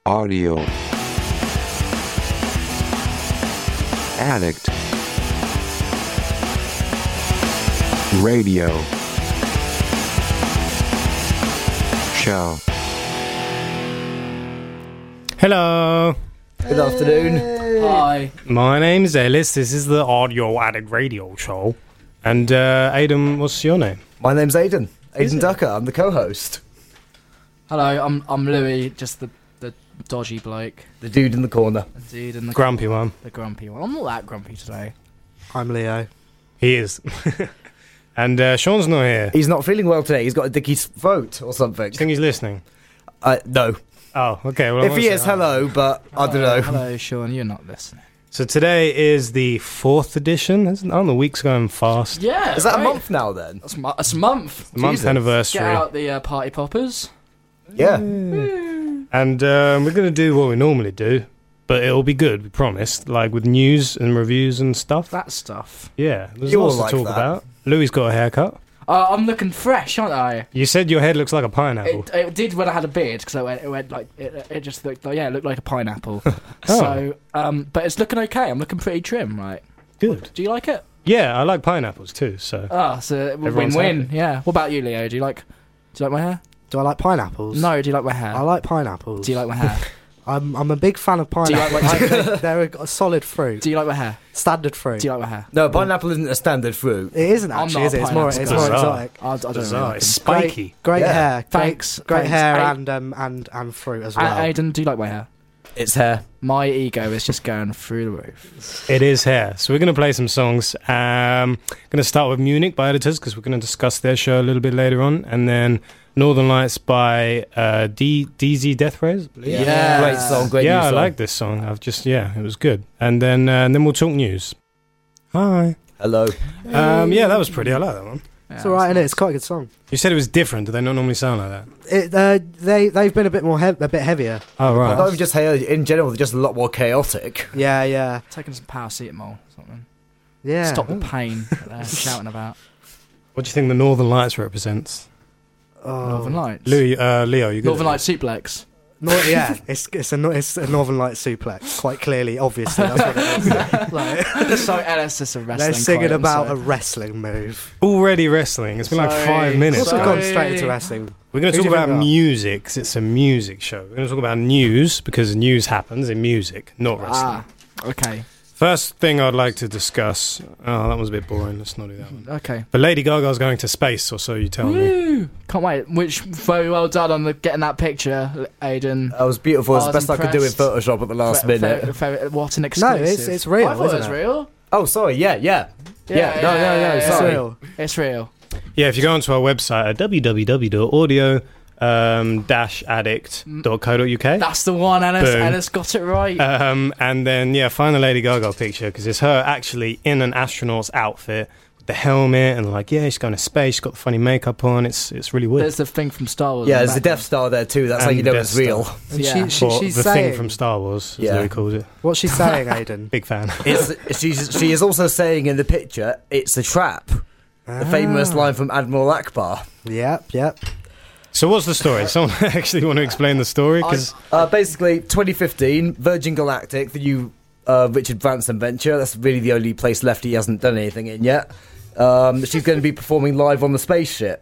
Audio Addict Radio Show. Hello. Good afternoon. Hi. My name's Ellis. This is the Audio Addict Radio Show. And Aidan, what's your name? My name's Aidan. Aidan Ducker. I'm the co-host. Hello, I'm Louis, just the dodgy bloke. The dude in the corner. The dude in the Grumpy one. The grumpy one. I'm not that grumpy today. I'm Leo. He is. And Sean's not here. He's not feeling well today. He's got a dickie's throat or something. Do you think he's listening? No. Oh, okay. Well, If he is, hello, but I don't know. Hello, Sean, you're not listening. So today is the 4th edition. The week's going fast. Yeah. Is that right. a month now then? That's a month. The month Jesus. anniversary. Get out the party poppers. Yeah. And we're going to do what we normally do, but it'll be good, we promised, like with news and reviews and stuff. That stuff. Yeah, there's You lots all to like talk that. about. Louis got a haircut. I'm looking fresh, aren't I? You said your head looks like a pineapple. It did when I had a beard, because it just looked like, it looked like a pineapple. Oh. So, but it's looking okay. I'm looking pretty trim, right? Good. Do you like it? Yeah, I like pineapples too, so... So Everyone's win-win. happy. Yeah. What about you, Leo? Do you like my hair? Do I like pineapples? No. Do you like my hair? I like pineapples. Do you like my hair? I'm a big fan of Do you like pineapples. They're a solid fruit. Do you like my hair? Standard fruit. Do you like my hair? No, pineapple isn't a standard fruit. It isn't I'm actually, not is a it? It's more pineapple guy. exotic. I don't Bizarre. know. It's spiky. Great Yeah. hair. Thanks. Great Thanks. hair Ai- and fruit as well. Aidan, do you like my hair? It's hair. My ego is just going through the roof. It is hair. So we're going to play some songs. Going to start with Munich by Editors, because we're going to discuss their show a little bit later on. And then Northern Lights by DZ Death Rays. Yeah. Great song, great Yeah, new I song. like this song. It was good. And then we'll talk news. Hi. Hello. Yeah, that was pretty. I like that one. It's alright, isn't it? It's quite a good song. You said it was different. Do they not normally sound like that? They've been a bit more a bit heavier. Oh, right. Not even just hair, in general, they're just a lot more chaotic. Yeah. Taking some paracetamol or something. Yeah. Stop the pain that they're shouting about. What do you think the Northern Lights represents? Northern Lights. Leo, you good? Northern Lights suplex. Yeah, it's a Northern Light suplex. Quite clearly, obviously, that's what it is. Like, So Ellis is a wrestling they're singing quote, about so- a wrestling move. Already wrestling. It's been like Sorry. 5 minutes. What's Sorry. gone straight into wrestling? We're going to Who talk do you about think we are? music, because it's a music show. We're going to talk about news, because news happens in music, not wrestling. Okay. First thing I'd like to discuss... Oh, that was a bit boring. Let's not do that one. Okay. But Lady Gaga's going to space, or so you tell me. Woo! Can't wait. Which very well done on getting that picture, Aidan. That was beautiful. It's I the was best I could do in impressed. Photoshop at the last minute. What an No, exclusive. it's real, I thought it isn't was it? real. Oh, sorry. Yeah. No. yeah, Sorry. It's real. It's real. Yeah, if you go onto our website at www.audio-addict.co.uk. That's the one, Ellis. Boom. Ellis got it right. And then, find the Lady Gaga picture, because it's her actually in an astronaut's outfit with the helmet, and she's going to space, she's got the funny makeup on. It's really weird. There's the thing from Star Wars. Yeah, in there's the Death Star there too. That's how And you know Death it's real. Star. And Yeah. she's The saying thing from Star Wars, as Yeah. Louis calls it. what's she saying, Aidan? Big fan. She is also saying in the picture, it's a trap. The famous line from Admiral Akbar. Yep. So what's the story? Does someone actually want to explain the story? Because Basically, 2015, Virgin Galactic, the new Richard Branson venture. That's really the only place left he hasn't done anything in yet. She's going to be performing live on the spaceship.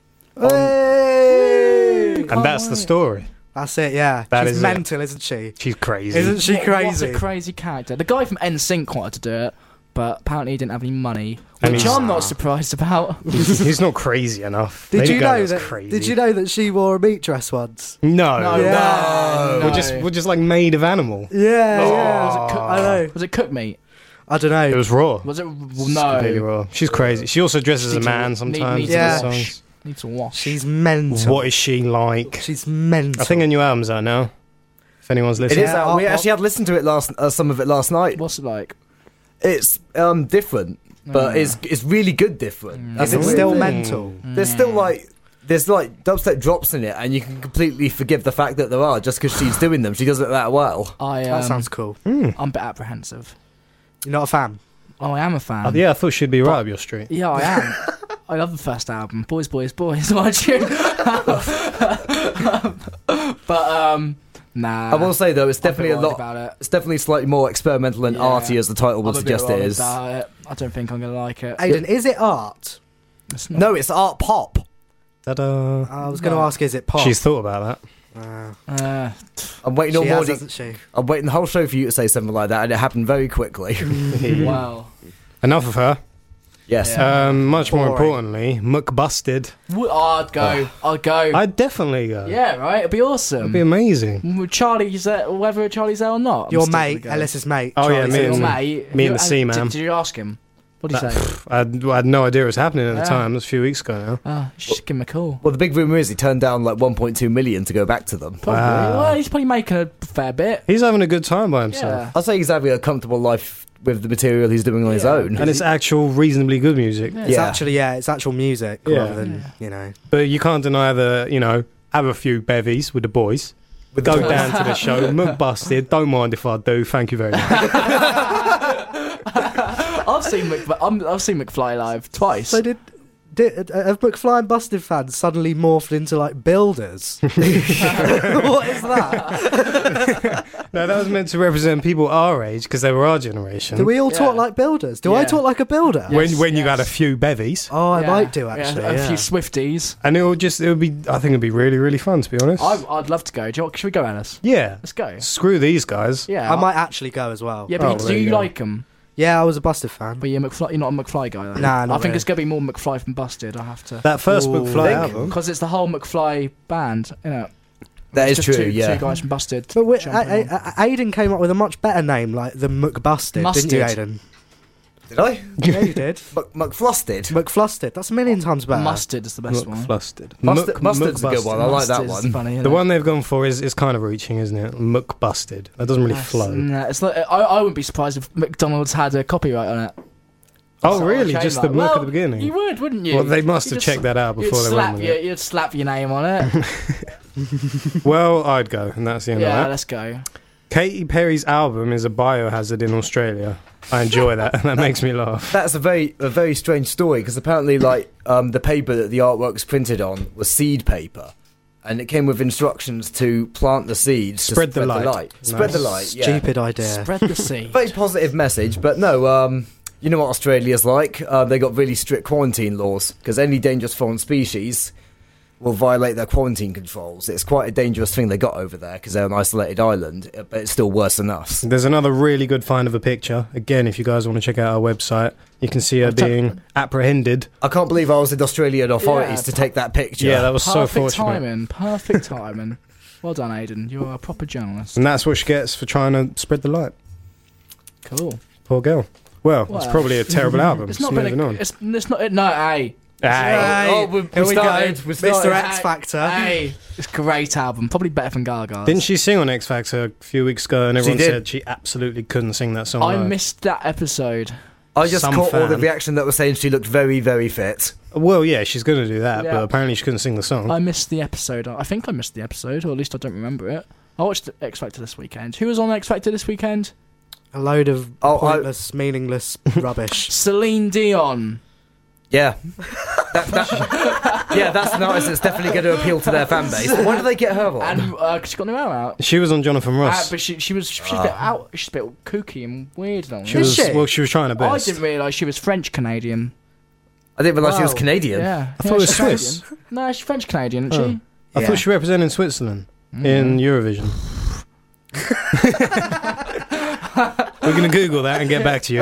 Hey! and that's the story. That's it. Yeah, That she's is it. mental, isn't she? She's crazy. Isn't she What crazy? a crazy character. The guy from NSYNC wanted to do it, but apparently he didn't have any money, And which he's- I'm not surprised about. He's not crazy enough. Did Lady you know Gaga's that? Crazy. Did you know that she wore a meat dress once? No. No, Yeah. no. We're just like made of animal. Yeah, Oh. yeah. Was it cook- I know. Was it cooked meat? I don't know. It was raw. Was it? Completely No. raw. She's crazy. She also dresses as a Needs to- man sometimes. needs in to the wash. songs. Need to wash. She's mental. What is she like? She's mental. I think a new album's out now. If anyone's It listening. is out. We actually had listened to it some of it last night. What's it like? It's different, but Yeah. it's really good different. Is the it weird still thing. mental? There's still there's dubstep drops in it, and you can completely forgive the fact that there are just because she's doing them. She does it that well. That sounds cool. Hmm. I'm a bit apprehensive. You're not a fan? Oh, I am a fan. Yeah, I thought she'd be right up your street. Yeah, I am. I love the first album, Boys, Boys, Boys. My tune. But Nah. I will say though, it's I'm a bit definitely a worried lot. about it. It's definitely slightly more experimental and Yeah. arty, as the title would I'm a bit suggest it worried is. about it. I don't think I'm gonna like it. Aidan, is it art? It's not. No, it's art pop. Ta-da. I was going to No. ask, is it pop? She's thought about I'm waiting she all has, morning. hasn't she? I'm waiting the whole show for you to say something like that, and it happened very quickly. that. Wow. Enough of her. Yes. Yeah. Much more Boring. importantly, McBusted. I'd go. I'd go. I'd definitely go. Yeah, right. It'd be awesome. It'd be amazing. With Charlie's there, whether Charlie's there or not. I'm Your still mate, gonna go. Ellis's mate. Oh, yeah, Charlie me Your and- mate. me and the Seaman. Did you ask him? What did he say? I had no idea it was happening at the Yeah. time. It was a few weeks ago now. Oh, you should just give him a call. Well, the big rumour is he turned down like 1.2 million to go back to them. Probably. Wow. Well, he's probably making a fair bit. He's having a good time by himself. Yeah. I'll say he's having a comfortable life with the material he's doing on his Yeah. own. And it's actual, reasonably good music. Yeah. It's Yeah. actually, it's actual music Yeah. rather than, you know. But you can't deny have a few bevies with the boys. Go down to the show, McBusted. Don't mind if I do. Thank you very much. I've seen McFly live twice. So did have McFly and Busted fans suddenly morphed into like builders? What is that? No, that was meant to represent people our age because they were our generation. Do we all talk Yeah. like builders? Do I Yeah. talk like a builder? when Yes, you had a yes. few bevies, Oh, I Yeah. might do actually. Yeah, a Yeah. few Swifties. and it would be. I think it'd be really, really fun to be honest. I'd love to go. Do you know what, should we go, Alice? Yeah. Let's go. Screw these guys. Yeah. I might actually go as well. Yeah, Oh, but there do you you go. like them? Yeah, I was a Busted fan. But you're not a McFly guy, though. Nah, not I think really. it's going to be more McFly than Busted. I have to. That first Ooh. McFly Think? album. Because it's the whole McFly band, you know. That It's is just true, two yeah. guys from Busted. But jumping on. Aidan came up with a much better name, like the McBusted, didn't you, Mustard. Aidan? Did I? Yeah, you did. McFlusted. McFlusted. That's a million times better. Mustard is the best one. McFlustered. Mustard's a good one. I like that Mustard's one. funny, isn't The it? one they've gone for is kind of reaching, isn't it? McBusted. That doesn't really flow. Nah, it's like, I wouldn't be surprised if McDonald's had a copyright on it. Oh, So really? I'll Just change the that. Muck Well, at the beginning? You would, wouldn't you? Well, they must You'd have just- checked that out before they went with it. You'd slap your name on it. Well, I'd go, and that's the end of Yeah, that. let's go. Katy Perry's album is a biohazard in Australia. I enjoy that, and that makes me laugh. That's a very strange story because apparently, like, the paper that the artwork was printed on was seed paper, and it came with instructions to plant the seeds, to Spread the light. spread the Nice. light. Yeah. Stupid idea. Spread the seed. Very positive message, but no. You know what Australia's like? They got really strict quarantine laws because any dangerous foreign species will violate their quarantine controls. It's quite a dangerous thing they got over there because they're an isolated island, but it's still worse than us. There's another really good find of a picture. Again, if you guys want to check out our website, you can see her being apprehended. I can't believe I was in Australian authorities Yeah, to take that picture. Yeah, that was so Perfect fortunate. timing. Perfect timing. Well done, Aidan. You're a proper journalist. And that's what she gets for trying to spread the light. Cool. Poor girl. Well, it's Well, probably a terrible album. It's not been moving a, on. it's not. No, hey. Hey. Oh, we Here we go. started. We Mr. started. X Factor. Hey. It's a great album. Probably better than Gaga's. Didn't she sing on X Factor a few weeks ago, and everyone did. said she absolutely couldn't sing that song? I live? missed that episode. I just Some caught all the fan. reaction that was saying she looked very, very fit. Well, yeah, she's going to do that, Yeah. but apparently she couldn't sing the song. I missed the episode. I think I missed the episode, or at least I don't remember it. I watched X Factor this weekend. Who was on X Factor this weekend? A load of Oh, pointless, meaningless rubbish. Celine Dion. Yeah. Yeah, that's an artist that's definitely going to appeal to their fan base. Why do they get her on? And she got new album out. She was on Jonathan Ross. But she's a bit out. She's a bit kooky and weird. She Is was she? well. She was trying her I best. didn't realise she was French Canadian. I didn't realise she was Wow. Canadian. Yeah, I thought it was she's Swiss. Canadian. No, she's French Canadian, isn't Oh. she? I Yeah. thought she represented Switzerland Mm. in Eurovision. We're going to Google that and get back to you.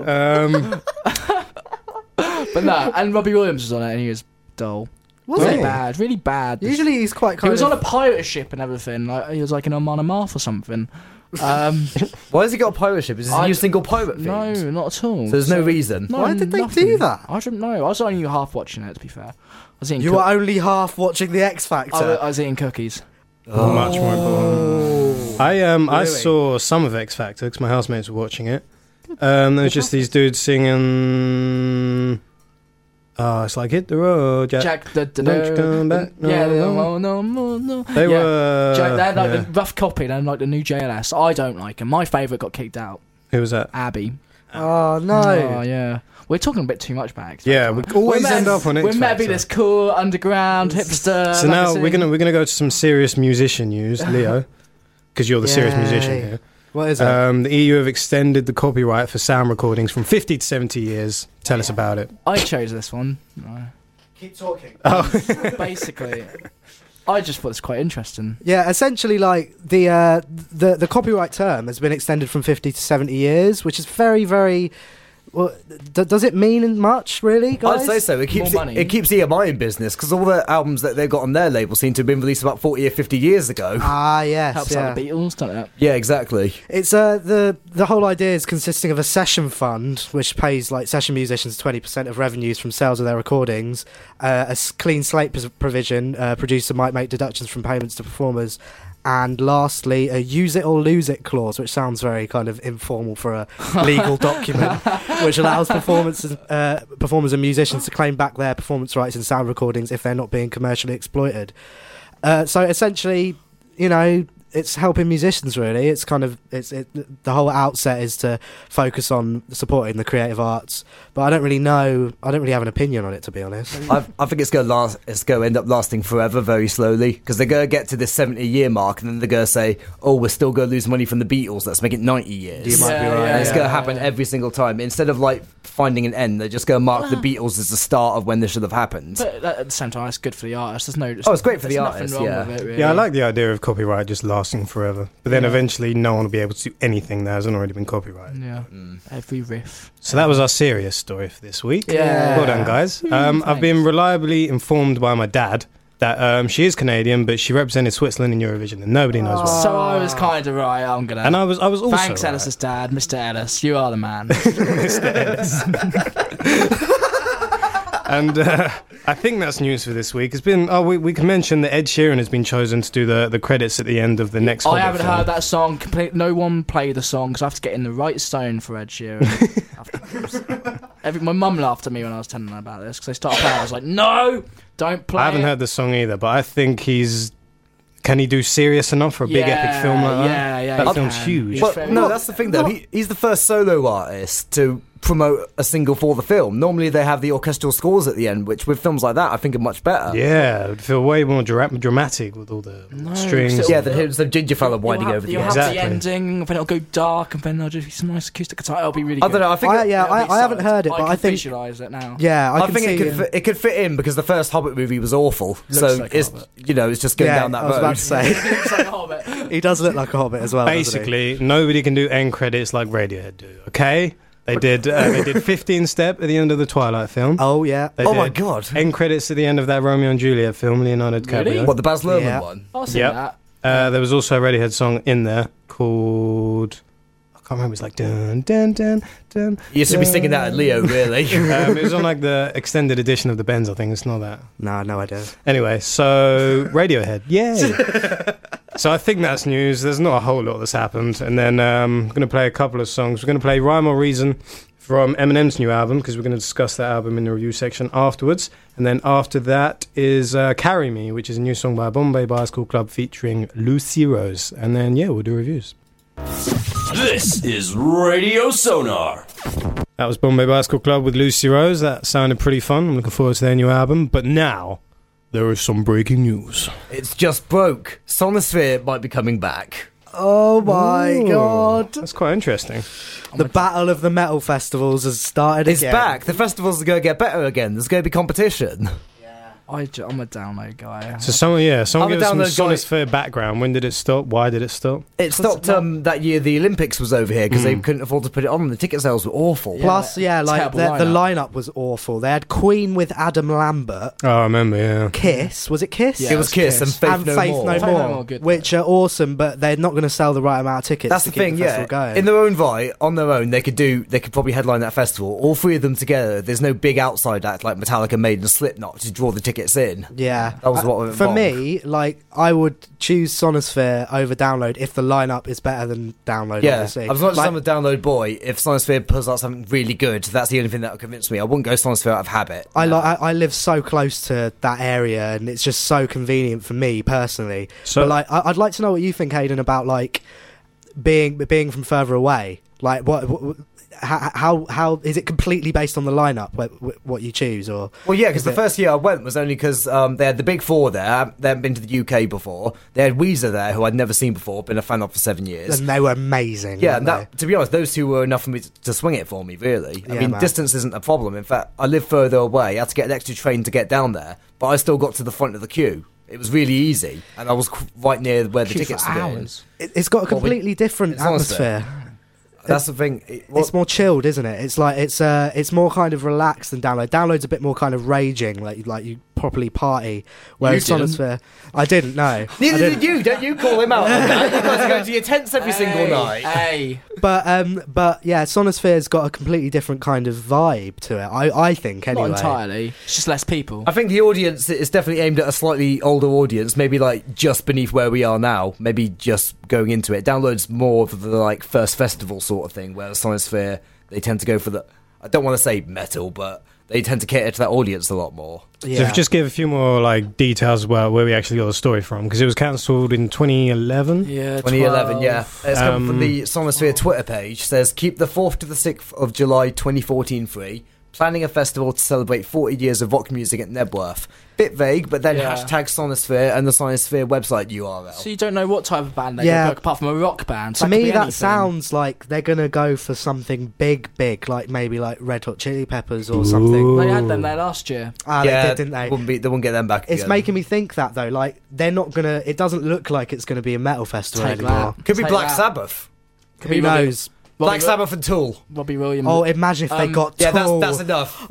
But no, and Robbie Williams was on it, and he was dull. Was Really he? bad, really bad. Usually he's quite he kind was of... on a pirate ship and everything. Like he was like in Oman Amarth or something. Why has he got a pirate ship? Is this a I new d- single pirate thing? No, not at all. So there's no reason. No, Why did they nothing. do that? I don't know. I was only half watching it, to be fair. I was eating, You were only half watching the X Factor. I was eating cookies. Much more important. I Really? saw some of X Factor because my housemates were watching it. There was just these dudes singing. Oh, it's like hit the road, Jack. Jack, Don't you come back no yeah, more. no. They Yeah. were. Jack, they had like yeah. the rough copy. They had like the new JLS. I don't like them. My favourite got kicked out. Who was that? Abby. Oh, no. Oh yeah. We're talking a bit too much about X Factor. Yeah, we always end up on X We're meant to be Factor. this cool underground hipster. So now magazine. we're gonna go to some serious musician news, Leo. because you're the serious Yay. musician here. What is it? The EU have extended the copyright for sound recordings from 50 to 70 years. Tell us about it. I chose this one. No. Keep talking. Basically, I just thought it was quite interesting. Yeah, essentially, like the copyright term has been extended from 50 to 70 years, which is very, very. Well, does it mean much, really, guys? I'd say so. It keeps More money. it keeps EMI in business because all the albums that they've got on their label seem to have been released about 40 or 50 years ago. Ah, yes, Helps yeah. out the Beatles, doesn't it? Yeah, exactly. It's the whole idea is consisting of a session fund which pays like session musicians 20% of revenues from sales of their recordings, clean slate provision, producer might make deductions from payments to performers, and lastly a use it or lose it clause, which sounds very kind of informal for a legal document, which allows performers and musicians to claim back their performance rights in sound recordings if they're not being commercially exploited. So essentially, you know, it's helping musicians really. It's kind of the whole outset is to focus on supporting the creative arts, but I don't really have an opinion on it, to be honest. I think it's going to end up lasting forever, very slowly, because they're going to get to this 70-year mark, and then they're going to say, "Oh, we're still going to lose money from the Beatles. Let's make it 90 years." You might be right. And it's going to happen every single time. Instead of like finding an end, they're just going to mark the Beatles as the start of when this should have happened. But at the same time, it's good for the artist. There's no. Oh, it's great for the there's artist, nothing wrong yeah. with it, really. Yeah, I like the idea of copyright just lasting forever. But then eventually no one will be able to do anything that hasn't already been copyrighted. Yeah, every riff. So that was our serious story for this week. Yeah. Well done, guys. I've been reliably informed by my dad that she is Canadian, but she represented Switzerland in Eurovision, and nobody knows why. So I was kind of right. I'm gonna. And I was also Thanks, right. Ellis's dad, Mr. Ellis. You are the man. And I think that's news for this week. It's been we can mention that Ed Sheeran has been chosen to do the credits at the end of the next I Hobbit haven't film. heard that song. No one played the song because I have to get in the right stone for Ed Sheeran. My mum laughed at me when I was telling her about this because they started playing. I was like, "No, don't play." I haven't it. heard the song either, but I think can he do serious enough for a big epic film like that? Yeah, That he film's can. huge. He's But very- no, that's the thing though. He's the first solo artist to promote a single for the film. Normally they have the orchestral scores at the end, which with films like that I think are much better. Yeah, it would feel way more dramatic with all the strings. still- Yeah, then the ginger fella winding over the You'll end. have Exactly. the ending, then it'll go dark, and then there'll just be some nice acoustic guitar. It'll be really I good. don't know. I think I haven't heard it, but I can think visualise it now. yeah, I I can think see it could fit in because the first Hobbit movie was awful. Looks So like a it's Hobbit. it's just going down that I was road. about to say It's like a Hobbit. he does look like a hobbit as well. doesn't he? Basically, nobody can do end credits like Radiohead do. Okay, they did 15 Step at the end of the Twilight film. Oh yeah. They Oh my did god! End credits at the end of that Romeo and Juliet film, Leonardo DiCaprio. Really? What, the Baz Luhrmann Yeah. one? I'll see Yep. that. There was also a Radiohead song in there called I can't remember. It's like dun dun dun dun. You should be singing that at Leo, really. It was on like the extended edition of the Benz. I think it's not that. No idea. Anyway, so Radiohead, yay! So I think that's news. There's not a whole lot that's happened. And then I'm going to play a couple of songs. We're going to play Rhyme or Reason from Eminem's new album, because we're going to discuss that album in the review section afterwards. And then after that is Carry Me, which is a new song by Bombay Bicycle Club featuring Lucy Rose. And then, yeah, we'll do reviews. This is Radio Sonar. That was Bombay Bicycle Club with Lucy Rose. That sounded pretty fun. I'm looking forward to their new album. But now, there is some breaking news. It's just broke. Sonosphere might be coming back. Oh my Ooh, God. That's quite interesting. The battle of the metal festivals has started It's again. back. The festivals are going to get better again. There's going to be competition. I'm a download guy. So someone give us some download guy. Sonosphere background. When did it stop? Why did it stop? It stopped that year the Olympics was over here because they couldn't afford to put it on. The ticket sales were awful. Plus, yeah, like terrible the lineup was awful. They had Queen with Adam Lambert, Oh, I remember, yeah. Kiss. Was it Kiss? Yeah, It was Kiss and Faith No More. No Faith No More, More, good. which are awesome, but they're not going to sell the right amount of tickets. That's to the keep thing, the yeah. festival going. In their own right, on their own, they could probably headline that festival. All three of them together, there's no big outside act like Metallica, Maiden, and Slipknot to draw the tickets in. Yeah, That was what went for wrong. me. Like, I would choose Sonosphere over Download if the lineup is better than Download. Yeah, obviously. as much as Like, I'm a download boy, if Sonosphere puts out something really good, that's the only thing that will convince me. I wouldn't go Sonosphere out of habit. I live so close to that area, and it's just so convenient for me personally. So- But like, I'd like to know what you think, Hayden, about like being from further away. Like, what how is it completely based on the lineup, what you choose, or? Well, yeah, because is the it- first year I went was only because they had the Big Four there. They hadn't been to the UK before. They had Weezer there, who I'd never seen before, been a fan of for 7 years. And they were amazing. Yeah, weren't and that, to be honest, those two were enough for me to swing it for me, really. I Yeah, mean, man. distance isn't a problem. In fact, I live further away. I had to get an extra train to get down there, but I still got to the front of the queue. It was really easy, and I was right near where the Queue for tickets were getting. hours. It's got a Well, we- completely different it's honest atmosphere. That's the thing. It's more chilled, isn't it? It's like it's more kind of relaxed than Download. Download's a bit more kind of raging, like you properly party. Whereas didn't. Sonosphere, I didn't know. Neither did you. Don't you call him out on that? You guys are going to your tents every single night. Hey, But yeah, Sonosphere's got a completely different kind of vibe to it. I think anyway. not entirely. It's just less people. I think the audience is definitely aimed at a slightly older audience, maybe like just beneath where we are now, maybe just going into it. Download's more of the like first festival sort of thing, whereas Sonosphere, they tend to go for the, I don't want to say metal, but they tend to cater to that audience a lot more. So Yeah. if you just give a few more like details about where we actually got the story from, because it was cancelled in 2011. Yeah, 2011, yeah. It's come from the Um, Sonosphere Twitter page. Says, keep the 4th to the 6th of July 2014 free. Planning a festival to celebrate 40 years of rock music at Nebworth. Bit vague, but then Yeah. hashtag Sonosphere and the Sonosphere website URL. So you don't know what type of band they Yeah. book apart from a rock band. To So could me, be that anything. sounds like they're gonna go for something big, like maybe like Red Hot Chili Peppers or something. Ooh. They had them there last year. Ah, yeah, they did, didn't they? They wouldn't get them back It's again. making me think that though, like they're not gonna. It doesn't look like it's gonna be a metal festival Take anymore. that. Could be Take Black that. Sabbath. Could Who be Robbie- knows? Black Robbie- Sabbath and Tool. Robbie Williams. Oh, imagine if they got Yeah, Tool. that's enough.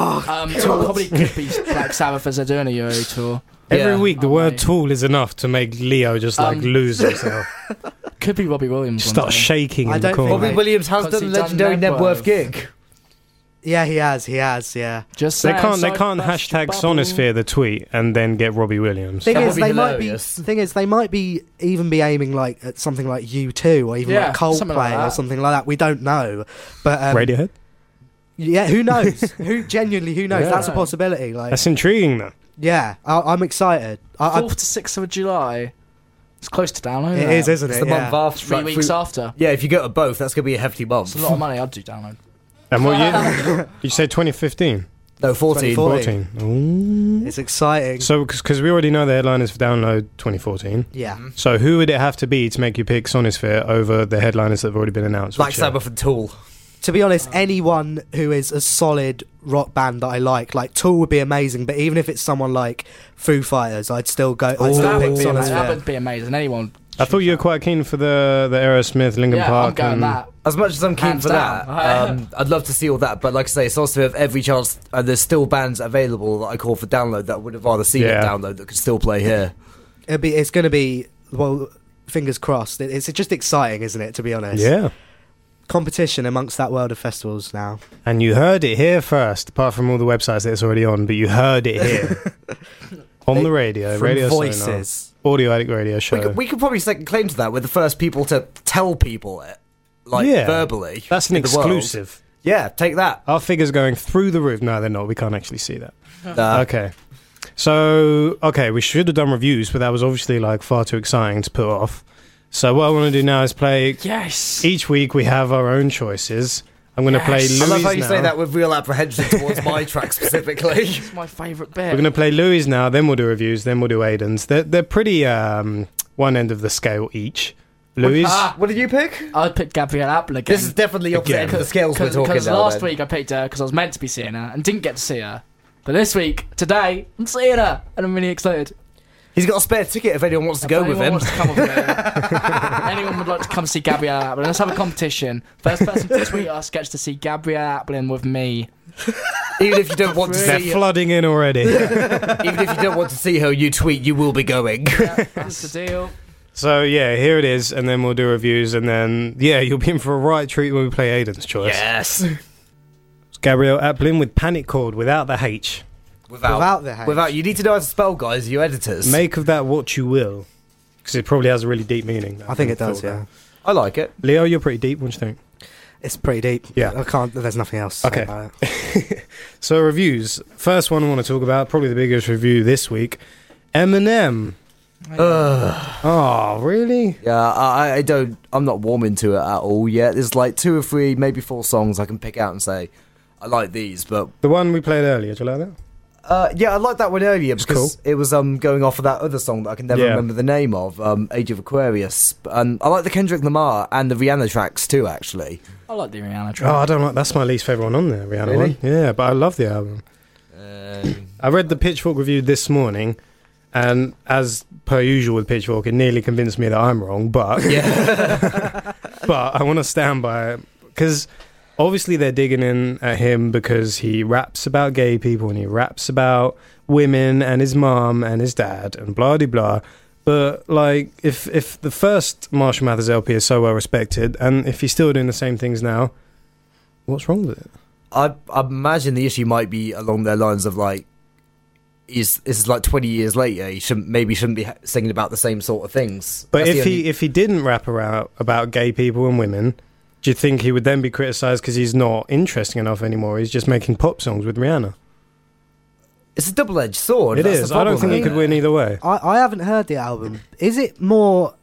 Tool probably could be Black Sabbath as they're doing a Euro tour. Every Yeah. week, the Oh, word mate. "tool" is enough to make Leo just like lose himself. Could be Robbie Williams. Just one start day. shaking I in the don't think corner. Robbie Mate. Williams has Because done he the done legendary Nebworth. Nebworth gig. Yeah, he has. Yeah. Just They saying, can't side hashtag bust your bubble. Sonosphere the tweet and then get Robbie Williams. Thing That is, would be they might be. hilarious. Thing is, they might be even be aiming like at something like U2 or even Yeah, like something Coldplay like or that. something like that. We don't know, but Radiohead. yeah, who knows? Who genuinely? Who knows? Yeah. That's a possibility. Like, That's intriguing, though. yeah, I'm excited. I, 4th to 6th of July. It's close to download. it is, isn't It's it? the month Yeah. after. 3 like, weeks after. Yeah, if you go to both, that's going to be a hefty month. It's a lot of money. I'd do download. And what year? You said 2015. No, 14. 2014. 14. Ooh. It's exciting. So, because we already know the headliners for Download 2014. Yeah. So, who would it have to be to make you pick Sonosphere over the headliners that have already been announced? Black Which, Sabbath and Tool. To be honest, anyone who is a solid rock band that I like Tool would be amazing. But even if it's someone like Foo Fighters, I'd still go. I'd Ooh. still That pick would be amazing. That Sonosphere. would be amazing. Anyone. I thought you were quite keen for the Aerosmith, Linkin Yeah, Park. I'm going and that. As much as I'm keen Hands for down. that, I'd love to see all that. But like I say, it's also have every chance. There's still bands available that I call for download that I would have rather seen Yeah. it download that could still play here. It's going to be, well, fingers crossed. It's just exciting, isn't it? To be honest. Yeah. Competition amongst that world of festivals now. And you heard it here first, apart from all the websites that it's already on, but you heard it here. On the radio, From Radio Voices. Sonar, Audio Addict Radio Show. We could probably second claim to that. We're the first people to tell people it, like Yeah. verbally. That's an in the world. exclusive. Yeah, take that. Our figures going through the roof. No, they're not. We can't actually see that. Okay. Okay, we should have done reviews, but that was obviously like far too exciting to put off. So what I want to do now is play. Yes. Each week we have our own choices. I'm going to play Yes. Louis I love how you now. say that with real apprehension towards my track specifically. It's my favourite bit. We're going to play Louis now, then we'll do reviews, then we'll do Aiden's. They're pretty one end of the scale each. Louis, What did you pick? I'd pick Gabrielle Apple again. This is definitely opposite Again. end of the scales we're talking Because now. last then. week I picked her because I was meant to be seeing her and didn't get to see her. But this week, today, I'm seeing her and I'm really excited. He's got a spare ticket if anyone wants to go If with anyone him. wants to come with me, anyone would like to come see Gabrielle Applin, let's have a competition. First person to tweet us gets to see Gabrielle Applin with me. Even if you don't want to they're see her, flooding in already. even if you don't want to see her, you tweet, you will be going. Yeah, that's the deal. So yeah, here it is, and then we'll do reviews, and then yeah, you'll be in for a right treat when we play Aiden's choice. Yes. It's Gabrielle Applin with Panic Chord without the H. Without the H. Without, you need to know how to spell, guys. You editors. Make of that what you will, because it probably has a really deep meaning. I think it does, yeah. I like it. Leo, you're pretty deep. What do you think? It's pretty deep. Yeah. I can't. There's nothing else. To say Okay. about it. So reviews. First one I want to talk about, probably the biggest review this week. Eminem. Oh, really? Yeah, I don't. I'm not warming to it at all yet. There's like 2 or 3, maybe 4 songs I can pick out and say I like these, but The one we played earlier, do you like that? yeah, I liked that one earlier because cool. it was going off of that other song that I can never Yeah. remember the name of, Age of Aquarius. And I like the Kendrick Lamar and the Rihanna tracks too, actually. I like the Rihanna Oh, track. I don't like. That's my least favorite one on there, Rihanna Really? one. Yeah, but I love the album. I read the Pitchfork review this morning, and as per usual with Pitchfork, it nearly convinced me that I'm wrong. But but I want to stand by it because obviously they're digging in at him because he raps about gay people and he raps about women and his mum and his dad and blah de blah. But like, if the first Marshall Mathers LP is so well respected, and if he's still doing the same things now, what's wrong with it? I imagine the issue might be along their lines of like, this is like 20 years later. He shouldn't be singing about the same sort of things. But That's if he didn't rap about gay people and women, do you think he would then be criticised because he's not interesting enough anymore? He's just making pop songs with Rihanna. it's a double-edged sword. It That's is. the I don't problem, think he isn't could it? win either way. I haven't heard the album. Is it more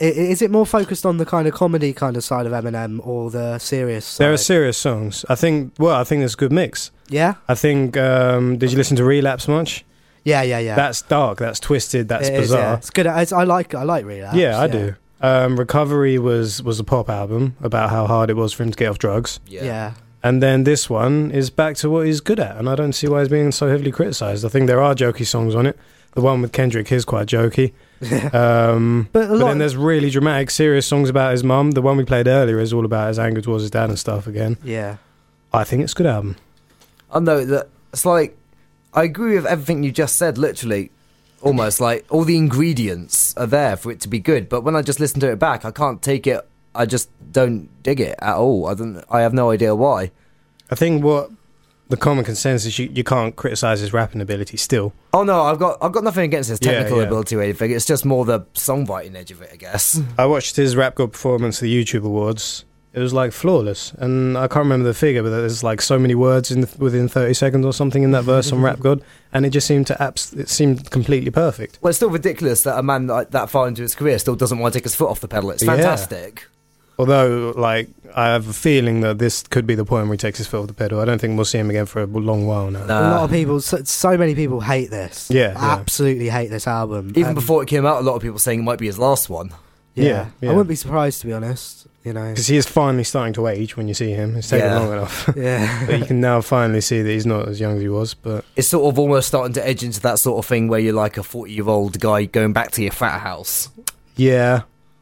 focused on the kind of comedy kind of side of Eminem or the serious side? There are serious songs. I think there's a good mix. Yeah? I think, did you listen to Relapse much? Yeah. That's dark, that's twisted, that's It is, bizarre. yeah. It's good. I like Relapse. Yeah, I do. Recovery was a pop album about how hard it was for him to get off drugs. Yeah. And then this one is back to what he's good at, and I don't see why he's being so heavily criticised. I think there are jokey songs on it. The one with Kendrick is quite jokey. But But then there's really dramatic, serious songs about his mum. The one we played earlier is all about his anger towards his dad and stuff again. Yeah. I think it's a good album. I know that it's like, I agree with everything you just said, literally. Almost like all the ingredients are there for it to be good, but when I just listen to it back, I can't take it. I just don't dig it at all. I have no idea why. I think what the common consensus, you can't criticise his rapping ability still. Oh no, I've got nothing against his technical Yeah. ability or anything. It's just more the songwriting edge of it, I guess. I watched his Rap God performance at the YouTube Awards. It was like flawless, and I can't remember the figure, but there's like so many words within 30 seconds or something in that verse on Rap God, and it just seemed it seemed completely perfect. Well, it's still ridiculous that a man like that far into his career still doesn't want to take his foot off the pedal. It's Yeah. fantastic. Although, like, I have a feeling that this could be the point where he takes his foot off the pedal. I don't think we'll see him again for a long while now. Nah. A lot of people, so many people hate this. Yeah. Absolutely hate this album. Even before it came out, a lot of people saying it might be his last one. Yeah. I wouldn't be surprised, to be honest. You know. Because he is finally starting to age when you see him. It's taken Yeah. long enough. Yeah. But you can now finally see that he's not as young as he was. But It's sort of almost starting to edge into that sort of thing where you're like a 40-year-old guy going back to your frat house. yeah.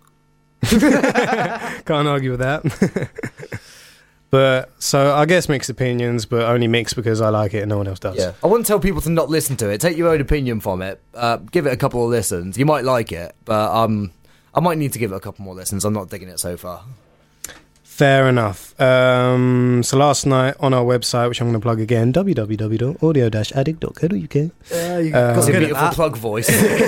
Can't argue with that. But so I guess mixed opinions, but only mixed because I like it and no one else does. Yeah, I wouldn't tell people to not listen to it. Take your own opinion from it. Give it a couple of listens. You might like it, but I might need to give it a couple more listens. I'm not digging it so far. Fair enough. So last night on our website, which I'm going to plug again, www.audio-addict.co.uk, You got That's a good at beautiful that. plug voice.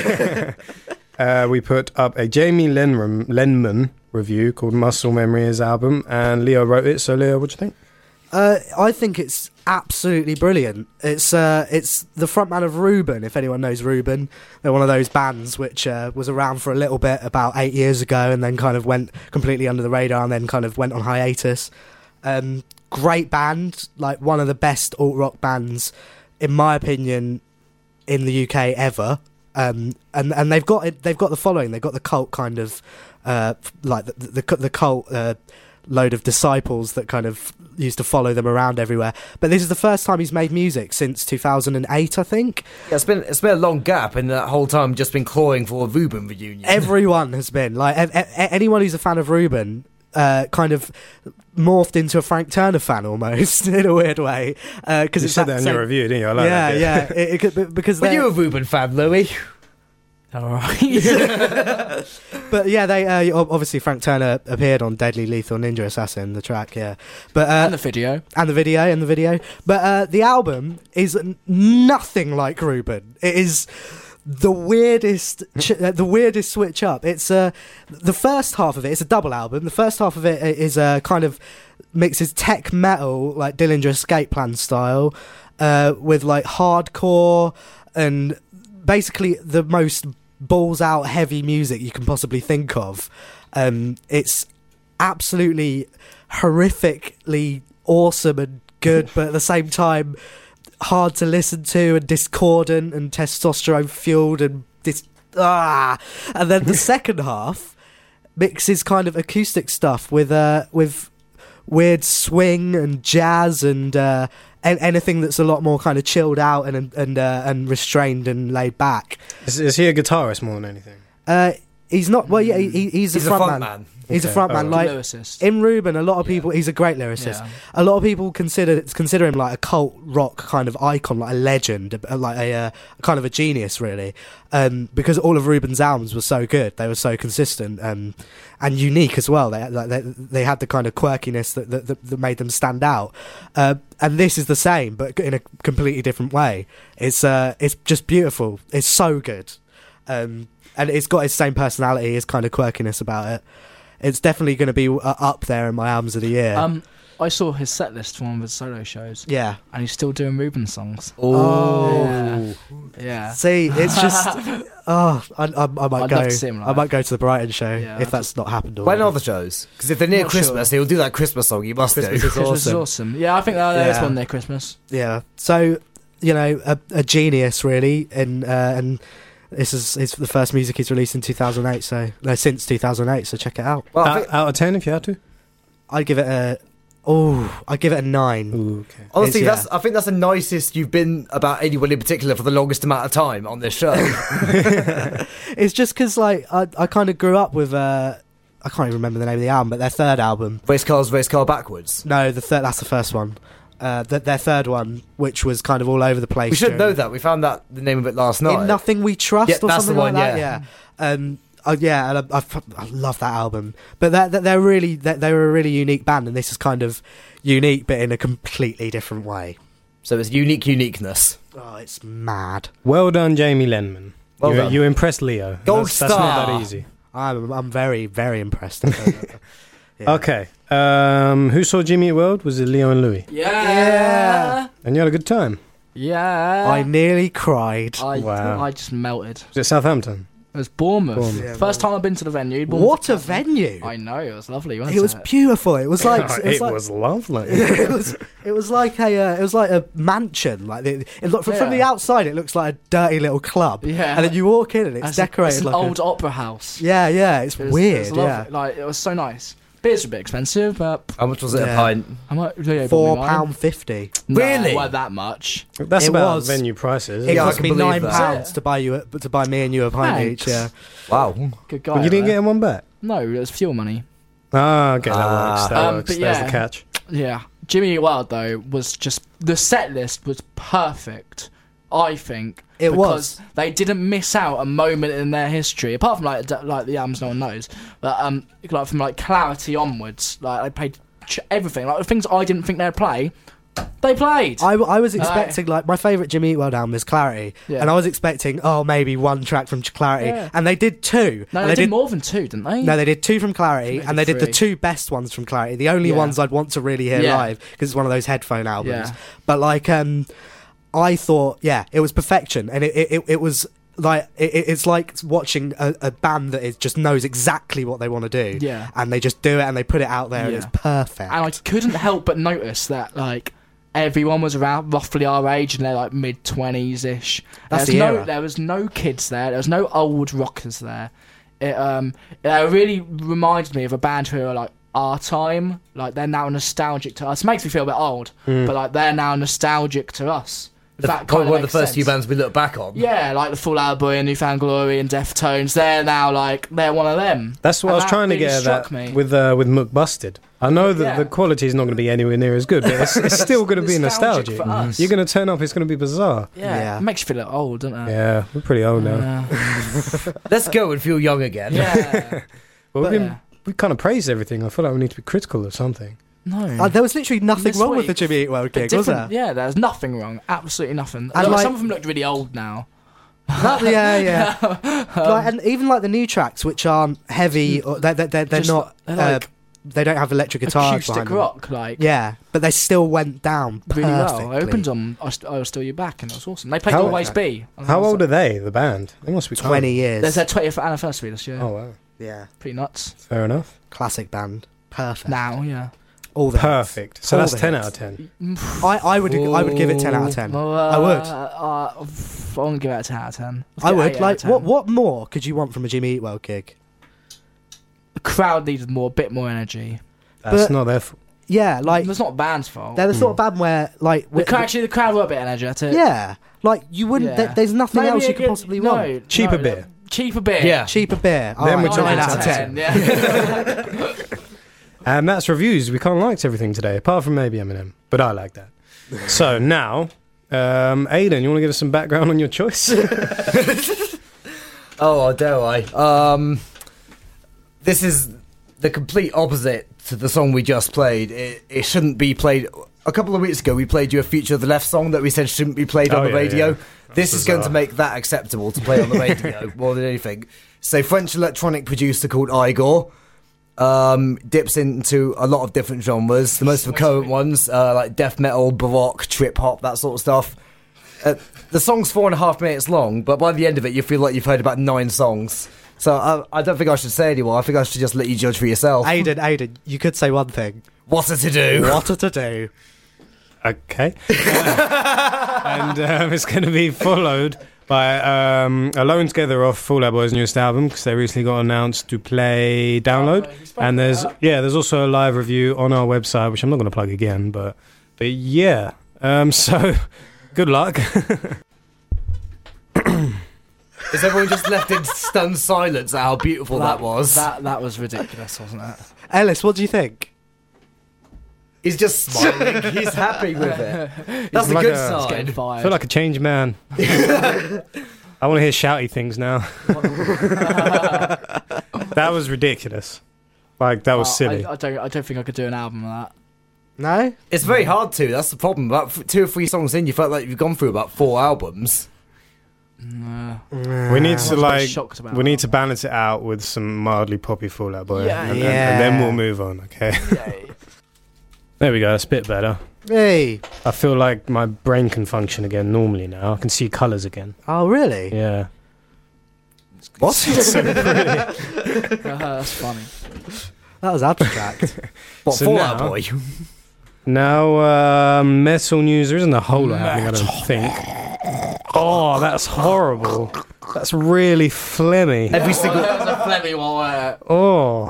we put up a Jamie Lenman review called Muscle Memory, his album, and Leo wrote it. So Leo, what do you think? I think it's absolutely brilliant. It's the frontman of Reuben, if anyone knows Reuben. They're one of those bands which was around for a little bit about 8 years ago and then kind of went completely under the radar and then kind of went on hiatus. Great band, like one of the best alt-rock bands, in my opinion, in the UK ever. And they've got the following. They've got the cult kind of like the cult load of disciples that kind of used to follow them around everywhere. But this is the first time he's made music since 2008, I think. Yeah, it's been a long gap, and that whole time just been clawing for a Reuben reunion. Everyone has been like anyone who's a fan of Reuben. Kind of morphed into a Frank Turner fan almost in a weird way. Because You said that in your review, didn't you? I like that. yeah. It could, because Were they're- you a Reuben fan, Louis? All right. But yeah, they obviously Frank Turner appeared on Deadly Lethal Ninja Assassin, the track, yeah. But And the video. and the video. But the album is nothing like Reuben. It is the weirdest switch up. It's the first half of it. It's a double album. The first half of it is kind of mixes tech metal like Dillinger Escape Plan style with like hardcore and basically the most balls out heavy music you can possibly think of. It's absolutely horrifically awesome and good, but at the same time hard to listen to and discordant and testosterone fueled and and then the second half mixes kind of acoustic stuff with weird swing and jazz and anything that's a lot more kind of chilled out and restrained and laid back. Is he a guitarist more than anything? He's not. Well, yeah, he's a front man. He's a front man. Like lyricist. in Ruben, a lot of people. He's a great lyricist. Yeah. A lot of people consider him like a cult rock kind of icon, like a legend, like a kind of a genius, really. Because all of Ruben's albums were so good, they were so consistent and unique as well. They had the kind of quirkiness that made them stand out. And this is the same, but in a completely different way. It's just beautiful. It's so good. And it's got its same personality, his kind of quirkiness about it. It's definitely going to be up there in my albums of the year. I saw his set list for one of his solo shows. Yeah. And he's still doing Ruben songs. Oh. Yeah. See, it's just... I might I'd go. love to see him live. I might go to the Brighton show Yeah, if that's not happened When already. are the shows? Because if they're near Not Christmas, sure. he'll do that Christmas song. You must Christmas do. is Christmas is awesome. awesome. Yeah, I think there's Yeah. one near Christmas. Yeah. So, a genius, really. And this is the first music he's released in 2008, since 2008, so check it out. Well, I think, Out of 10 if you had to? I'd give it a 9. Ooh, okay. honestly, it's- I think that's the nicest you've been about anyone in particular for the longest amount of time on this show. It's just because, like, I kind of grew up with, I can't even remember the name of the album, but their third album. Race car backwards. No, that's the first one. Their third one, which was kind of all over the place. We should during- know that. We found that the name of it last night. In Nothing We Trust Yeah, or that's something the one, like that. Yeah. And I love that album. But they were a really unique band, and this is kind of unique, but in a completely different way. So it's uniqueness. Oh, it's mad. Well done, Jamie Lenman. Well done. You impressed Leo. Gold That's not star. that easy. I'm very, very impressed. Yeah. Okay. Who saw Jimmy Eat World? Was it Leo and Louis? Yeah. And you had a good time. Yeah. I nearly cried. Wow. I just melted. Was it Southampton? It was Bournemouth. Bournemouth. Yeah, First time I've been to the venue. Bournemouth What a Castle. venue! I know, it was lovely, wasn't It was beautiful. It was like it was lovely. it was like a mansion. Like from the outside, it looks like a dirty little club. Yeah. And then you walk in and it's decorated It's an like old opera house. Yeah. It's It was weird. lovely. Like, it was so nice. Beers were a bit expensive, but How much was it Yeah. a pint? how much? Leo bought me mine. £4.50. No, Really? it weren't that much. That's It about was. venue prices. It Yeah, I cost can me believe £9 that. to buy me and you a pint Thanks. each. Yeah. Wow. Good guy. But you didn't there. get one back? No, it was fuel money. Ah, okay, that works. That Um, works. but There's yeah. the catch. Yeah. Jimmy Eat World, though, was just... The set list was perfect, I think. It because was. they didn't miss out a moment in their history, apart from, like the albums no one knows. But, like, from, like, Clarity onwards, like, they played everything. Like, the things I didn't think they'd play, they played. I was expecting, like, my favourite Jimmy Eat World album is Clarity. Yeah. And I was expecting, maybe one track from Clarity. Yeah. And they did 2. No, and they did more than 2, didn't they? No, they did 2 from Clarity, Maybe and they did the 3. 2 best ones from Clarity. The only Yeah. ones I'd want to really hear Yeah. live, because it's one of those headphone albums. Yeah. But, like, I thought, it was perfection. And it was... Like it's like watching a band that just knows exactly what they want to do, Yeah. and they just do it and they put it out there and Yeah. it's perfect. And I couldn't help but notice that, like, everyone was around roughly our age and they're like mid-20s ish. That's the era. There was no kids there. There was no old rockers there. It really reminded me of a band who are like our time. Like, they're now nostalgic to us. It makes me feel a bit old, but like they're now nostalgic to us. If that Probably kinda one of the makes first few sense. bands we look back on. Yeah, like the Fall Out Boy and Newfound Glory and Deftones. They're now like they're one of them. That's what And I was that trying to really get at struck that me. with Muck Busted. I know that Yeah. the quality is not going to be anywhere near as good, but it's still going to be Nostalgic nostalgic. for us. You're going to turn up, it's going to be bizarre. Yeah, it makes you feel a little old, doesn't it? Yeah, we're pretty old now. Let's go and feel young again. Yeah. Well, Yeah. we kind of praised everything. I feel like we need to be critical of something. No. There was literally nothing This wrong with week, the Jimmy Eat World The gig, was there? Yeah, there's nothing wrong. Absolutely nothing. And, Look, like- some of them looked really old now. Yeah. Like, and even like the new tracks, which aren't heavy, or they're Just- not. they're like they don't have electric guitars acoustic behind them. rock, like Yeah, but they still went down really well. perfectly. I opened on I Will Steal You Back, and it was awesome. They played How- Always Be. How old are they, the band? They must be 20 years. There's their 20th anniversary this year. Oh, wow. Yeah, Pretty nuts. Fair enough. classic band. Perfect. Now, yeah. All the hits. Perfect. So All that's the 10 hits. out of 10. I would give it 10 out of 10. Well, I would. I won't give it a 10 out of 10. I would. 8 out Like, of 10. what more could you want from a Jimmy Eat World gig? The crowd needed a bit more energy. That's But- not their fault. Yeah, like It's not the band's fault. they're the sort of band where, like, The crowd were a bit energetic. yeah, like you wouldn't. Yeah. There's nothing Maybe else a you could good- possibly no, want. Cheaper no, beer. Cheaper beer. Yeah. Cheaper beer. Then we're Alright, talking 9 out of 10. 10. Yeah. And that's reviews. We can't like everything today, apart from maybe Eminem. But I like that. So now, Aidan, you want to give us some background on your choice? Oh, dare I? This is the complete opposite to the song we just played. It shouldn't be played. A couple of weeks ago, we played you a Future of the Left song that we said shouldn't be played on Oh, the yeah, radio. yeah. This That's is going to bizarre. make that acceptable to play on the radio more than anything. So, French electronic producer called Igor dips into a lot of different genres. The most recurrent ones, like death metal, baroque, trip hop, that sort of stuff. The song's 4.5 minutes long, but by the end of it, you feel like you've heard about 9 songs. So I don't think I should say anymore. I think I should just let you judge for yourself. Aidan, you could say one thing. What's it to do? What to do? Okay. And it's going to be followed by Alone Together off Fall Out Boy's newest album, because they recently got announced to play Download. And there's also a live review on our website, which I'm not going to plug again, but yeah. So good luck. Is everyone just left in stunned silence at how beautiful that was? That was ridiculous, wasn't it? Ellis, what do you think? He's just smiling. He's happy with it. That's a like good a- It's getting sign. I fired. feel like a changed man. I want to hear shouty things now. That was ridiculous. Like, that was silly. I don't think I could do an album of that. No? It's very hard to. That's the problem. About 2 or 3 songs in, you felt like you've gone through about 4 albums. No. We need to quite shocked about we need to balance it out with some mildly poppy Fall Out Boy, Yeah. and Yeah. then we'll move on. Okay, there we go. That's a bit better. Hey. I feel like my brain can function again normally now. I can see colours again. Oh, really? Yeah. What? That's funny. That was abstract. What, So Fall now- Out Boy? Now, metal news. There isn't a whole lot happening, I don't think. Oh, that's horrible. That's really phlegmy. Every single... That was a Flemmy one. Oh.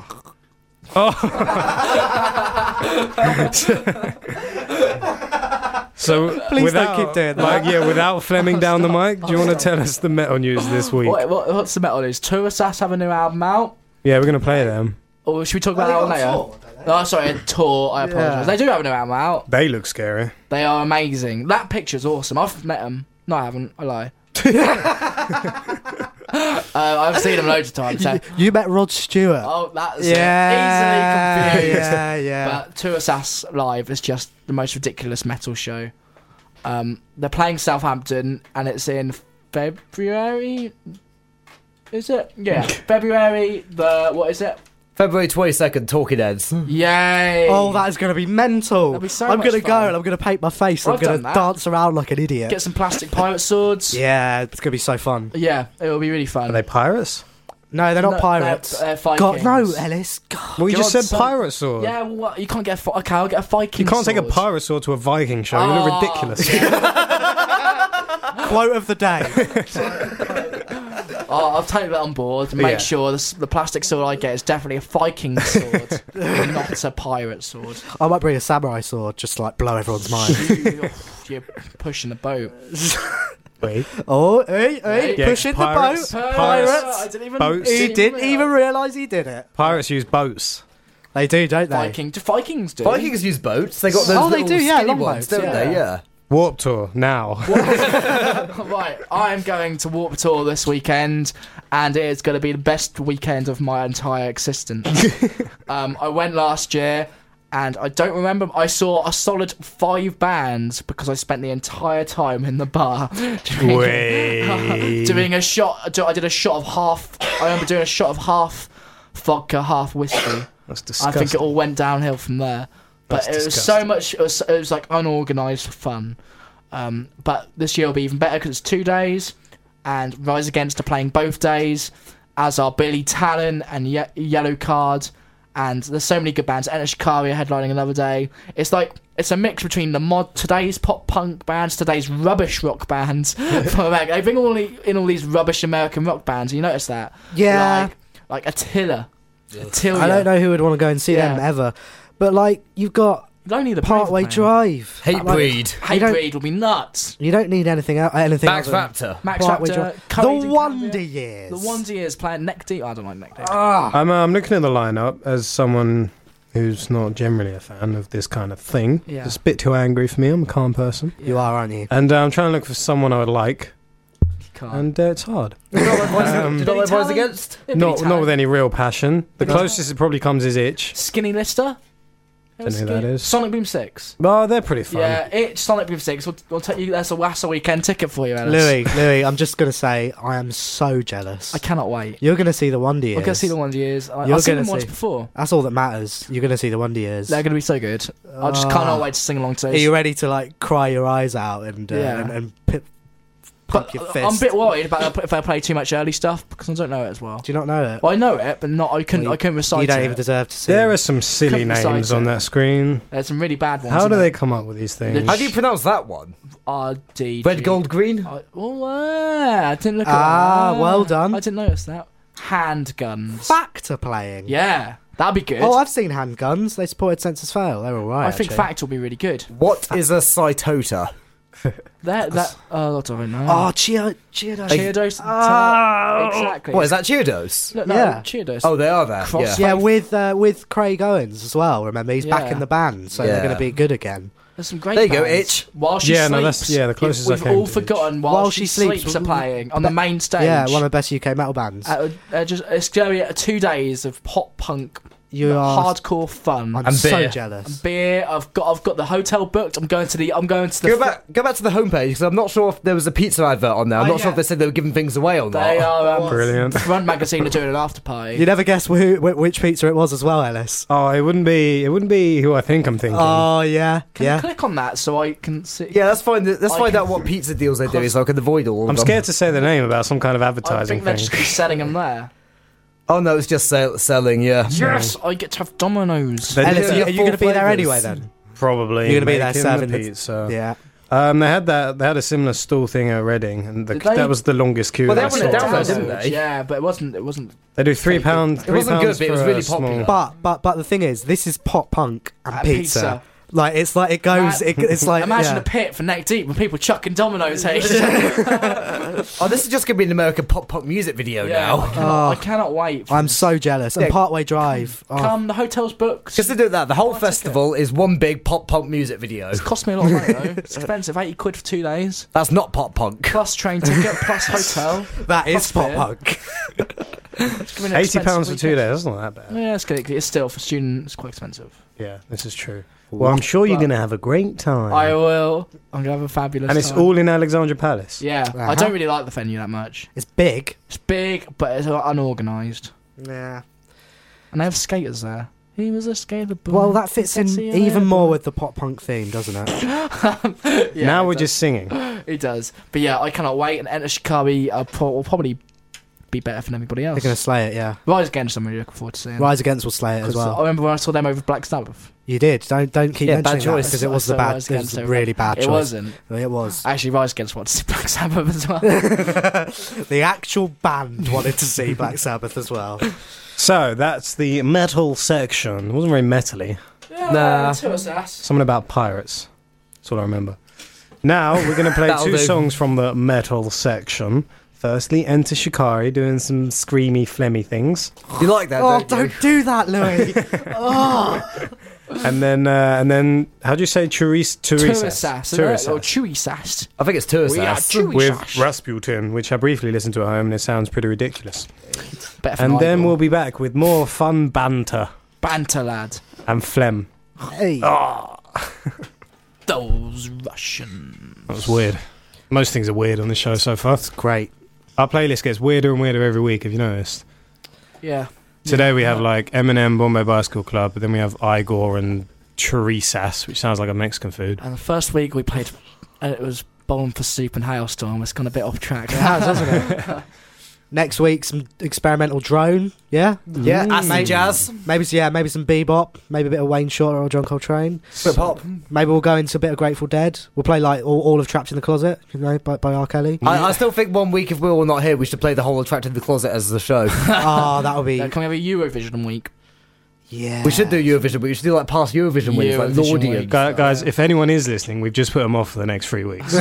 So Please without, don't keep doing that. Like, yeah, without Fleming down the mic, do you want to tell us the metal news this week? What's the metal news? Tourasas have a new album out? Yeah, we're gonna play them. Or should we talk about that one later? Oh, sorry, a tour. I apologise. Yeah. They do have a new album out. They look scary. They are amazing. That picture's awesome. I've met them. No, I haven't. I lie. I've seen them loads of times. So. You met Rod Stewart. Oh, that's Yeah, easily confused. yeah. But Tourasas Live is just the most ridiculous metal show. They're playing Southampton, and it's in February. Is it? Yeah, February. What is it? February 22nd, Talking Heads. Yay! Oh, that is going to be mental. That'll be so I'm much going to go fun. and I'm going to paint my face. Well, I'm going I've to done that. dance around like an idiot. Get some plastic pirate swords. Yeah, it's going to be so fun. Yeah, it will be really fun. Are they pirates? No, they're not No, pirates. They're God, no, Vikings. Ellis. God. Well, you just God's said sake. pirate sword. Yeah, well, what? You can't get okay, I'll get a Viking You can't take a sword. pirate sword to a Viking show. You look Oh, ridiculous. Quote of the day. I'll take that on board and make Yeah. sure the plastic sword I get is definitely a Viking sword, not a pirate sword. I might bring a samurai sword, just like blow everyone's mind. You're pushing the boat. Wait. Oh, hey, Yeah, pushing pirates. the boat. Pirates. I didn't even. Boats. He didn't even realise he did it. Pirates use boats. They do, don't they? Viking. Do Vikings do? Vikings use boats. They got those Oh, they little do, yeah, skinny long ones, boats, don't yeah. they? Yeah. Warp Tour now. Right, I'm going to Warped Tour this weekend, and it is going to be the best weekend of my entire existence. I went last year, and I don't remember. I saw a solid 5 bands because I spent the entire time in the bar Wait. doing a shot. I did a shot of half. I remember doing a shot of half vodka, half whiskey. That's I disgusting. think it all went downhill from there. But That's it was so much. It was like unorganised fun. But this year will be even better because it's 2 days, and Rise Against are playing both days, as are Billy Talon and Yellow Card, and there's so many good bands. Enter Shikari are headlining another day. It's a mix between today's pop punk bands, today's rubbish rock bands. They bring all these rubbish American rock bands. You notice that? Yeah. Like Attila. I don't know who would want to go and see them ever. But, like, you've got You don't need the Partway Drive. Hatebreed. Hatebreed will be nuts. You don't need anything else. Max other than Raptor. Max Partway Raptor, Drive. Courage The and Wonder Cambria. Years. The Wonder Years playing Neck Deep. I don't like Neck Deep. I'm looking at the lineup as someone who's not generally a fan of this kind of thing. Yeah. It's a bit too angry for me. I'm a calm person. You are, aren't you? And I'm trying to look for someone I would like, You can't. and it's hard. Do you know what Billy Rise Talon? Against? Yeah, Not Billy not with Talon. any real passion. The Billy closest it probably comes is Itch. Skinny Lister. Don't know who that is. Sonic Boom 6. Oh, they're pretty fun. Yeah, Itch, Sonic Boom 6. We'll take you. That's a weekend ticket for you, Ellis. Louis, I'm just going to say, I am so jealous. I cannot wait. You're going to see the Wonder Years. We're going to see the Wonder Years. You're I've seen gonna them once see. before. That's all that matters. You're going to see the Wonder Years. They're going to be so good. I just cannot wait to sing along to Are those. you ready to, like, cry your eyes out and Yeah. and But pump your fist? I'm a bit worried about if I play too much early stuff because I don't know it as well. Do you not know it? Well, I know it, but not. I couldn't recite You don't it. even deserve to see There it. are some silly Couldn't decide names on it. that screen. There's some really bad ones. How do in they it. come up with these things? How do you pronounce that one? RD. Red, gold, green? I didn't look at that. well done. I didn't notice that. Handguns. Factor playing. Yeah, that'd be good. Oh, I've seen handguns. They supported Census Fail. They're all right. I think actually. Fact will be really good. What is a Cytota? I don't know. Oh, Cheerdos. Cheerdos. Exactly. What, is that Cheerdos? Look, no, Yeah. Cheerdos. Oh, they are there. Cross- Yeah. Yeah, with Craig Owens as well. Remember, he's back Yeah. in the band, so they're Yeah. going to be good again. There's some great There you go, bands. Itch. While She Yeah, Sleeps. no, that's- yeah, the closest I We've came all to forgotten While She Sleeps are playing on the main stage. Yeah, one of the best UK metal bands. It's going to be 2 days of pop punk, You are. hardcore fun. I'm And so beer. jealous. Beer. I've got the hotel booked. I'm going to the. Go back to the homepage because I'm not sure if there was a pizza advert on there. I'm Oh, not sure yeah. if they said they were giving things away or not. They are Brilliant. Front Magazine are doing an after party. You never guess which pizza it was as well, Ellis. Oh, it wouldn't be who I think I'm thinking. Oh yeah, Can yeah. you click on that so I can see? Yeah, let's find I out can- what pizza deals they do so I can avoid all of I'm them. scared to say the name about some kind of I advertising think they're thing. just gonna be selling them there. Oh no, it's just selling. Yeah. Yes, I get to have Domino's. They Ellis, did Yeah, are you four going to be there flavours. anyway then? Probably. You're gonna be there making serving the the- pizza. Yeah. They had a similar stall thing at Reading, and Did they? that was the longest queue. Well, they that I had one at saw. Download, didn't they? Yeah, but it wasn't. They do £3. It wasn't good, but it was really popular. But the thing is, this is pop punk and pizza. Pizza. Like it's like it goes. It's like Imagine yeah. a pit for Neck Deep when people chucking Domino's. Hey, Oh, this is just going to be an American pop punk music video yeah, now. I cannot wait. I'm so jealous. And Yeah. Partway Drive. Oh, Come, the hotel's booked. Just to do that, the whole festival is one big pop punk music video. It's cost me a lot of money though. It's expensive, £80 for 2 days, That's not pop punk. plus train ticket, plus hotel. that is Plus pop beer. punk. It's gonna be an £80 expensive for 2 weekend. days. That's not that bad. Yeah, it's still for students quite expensive. Yeah, this is true. Well, I'm sure you're But- going to have a great time. I will. I'm gonna have a fabulous. and it's time. all in Alexandra Palace. Yeah, I Uh-huh. don't really like the venue that much. It's big. It's big, but it's unorganised. Yeah. And they have skaters there. He was a skater boy. Well, that fits in Sexy even and more with the pop punk theme, doesn't it? Yeah, Now it we're does. just singing. It does. But yeah, I cannot wait. And Enter Shikari will probably be better than everybody else. They're going to slay it, yeah. Rise Against, I'm really looking forward to seeing. Rise Against will slay it as 'Cause I well. remember when I saw them over Black Sabbath. You did. Don't keep Yeah, bad mentioning that choice. because it was the I saw bad. Rise It was Against a over- really bad choice. It wasn't. It was. Actually, Rise Against wanted to see Black Sabbath as well. The actual band wanted to see Black Sabbath as well. So, that's the metal section. It wasn't very metally. Nah. Something about pirates. That's all I remember. Now, we're going to play That'll two do. songs from the metal section. Firstly, Enter Shikari doing some screamy, phlegmy things. You like that, Oh, don't you? don't do that, Louis. And then how do you say Turisas? Or Chewy Sass. I think it's We are Turisas. Chewy With Sass. Rasputin, which I briefly listened to at home, and it sounds pretty ridiculous. Better And than then Idol. we'll be back with more fun banter Banter, lad. and phlegm. Hey. Those Russian. That was weird. Most things are weird on this show so far. Great. Our playlist gets weirder and weirder every week, have you noticed? Yeah. Today we have like Eminem, Bombay Bicycle Club, but then we have Igor and chorizas, which sounds like a Mexican food. And the first week we played, and it was Bowling for Soup and Hailstorm. It's gone a bit off track. It has, hasn't it? Next week, some experimental drone. Yeah, Yeah, acid jazz. maybe some bebop, maybe a bit of Wayne Shorter or John Coltrane. Hip hop. Maybe we'll go into a bit of Grateful Dead. We'll play like all of Trapped in the Closet, by R. Kelly. I still think 1 week if we're all not here, we should play the whole of Trapped in the Closet as the show. Oh, that would be. Can we have a Eurovision week? Yeah. We should do Eurovision, but we should do like past Eurovision weeks, like Eurovision Lordian. week. Guys, if anyone is listening, we've just put them off for the next 3 weeks.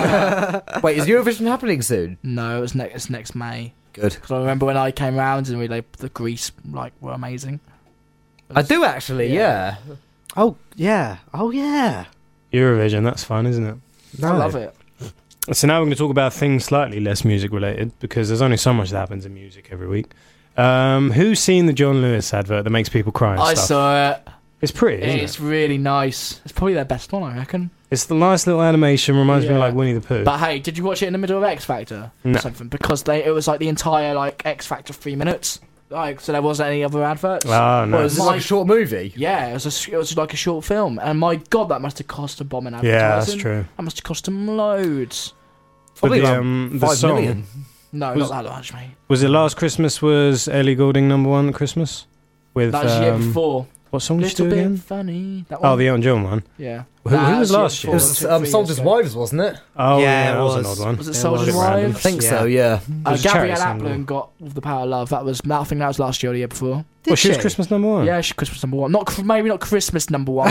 Wait, is Eurovision happening soon? No, it's next May. Good. Because I remember when I came round and the Greece were amazing. I do actually, yeah. Oh yeah. Oh yeah. Eurovision, that's fun, isn't it? No. I love it. So now we're going to talk about things slightly less music related, because there's only so much that happens in music every week. Who's seen the John Lewis advert that makes people cry and I stuff? saw it. It's pretty, isn't It's it? really nice. It's probably their best one, I reckon. It's the nice little animation, reminds me of Yeah. like Winnie the Pooh. But hey, did you watch it in the middle of X Factor? No. Or something? Because it was like the entire X Factor 3 minutes. So there wasn't any other adverts. Oh, no. Well, is this like a short movie? Yeah, it was like a short film, and my god, that must have cost a bomb in advertising. Yeah, that's true. That must have cost them loads. Probably But like the 5 song, million. No, Was- not that much, mate. was it Last Christmas was Ellie Goulding #1 at Christmas? With, That was the year before. what song did you Little do bit again? funny. That one. Oh, the Elton John one. Yeah. Who was the last It year? was 2, 3 Soldiers' years ago. Wives, wasn't it? Oh, Yeah, yeah, it that was an was. odd one. Was it It Soldier's was random. I Wives? think so, yeah. It was a charity Gabrielle single. Applin got With the Power of Love. I think that was last year or the year before. Well, she was Christmas #1. Yeah, she's Christmas #1. Maybe not Christmas #1,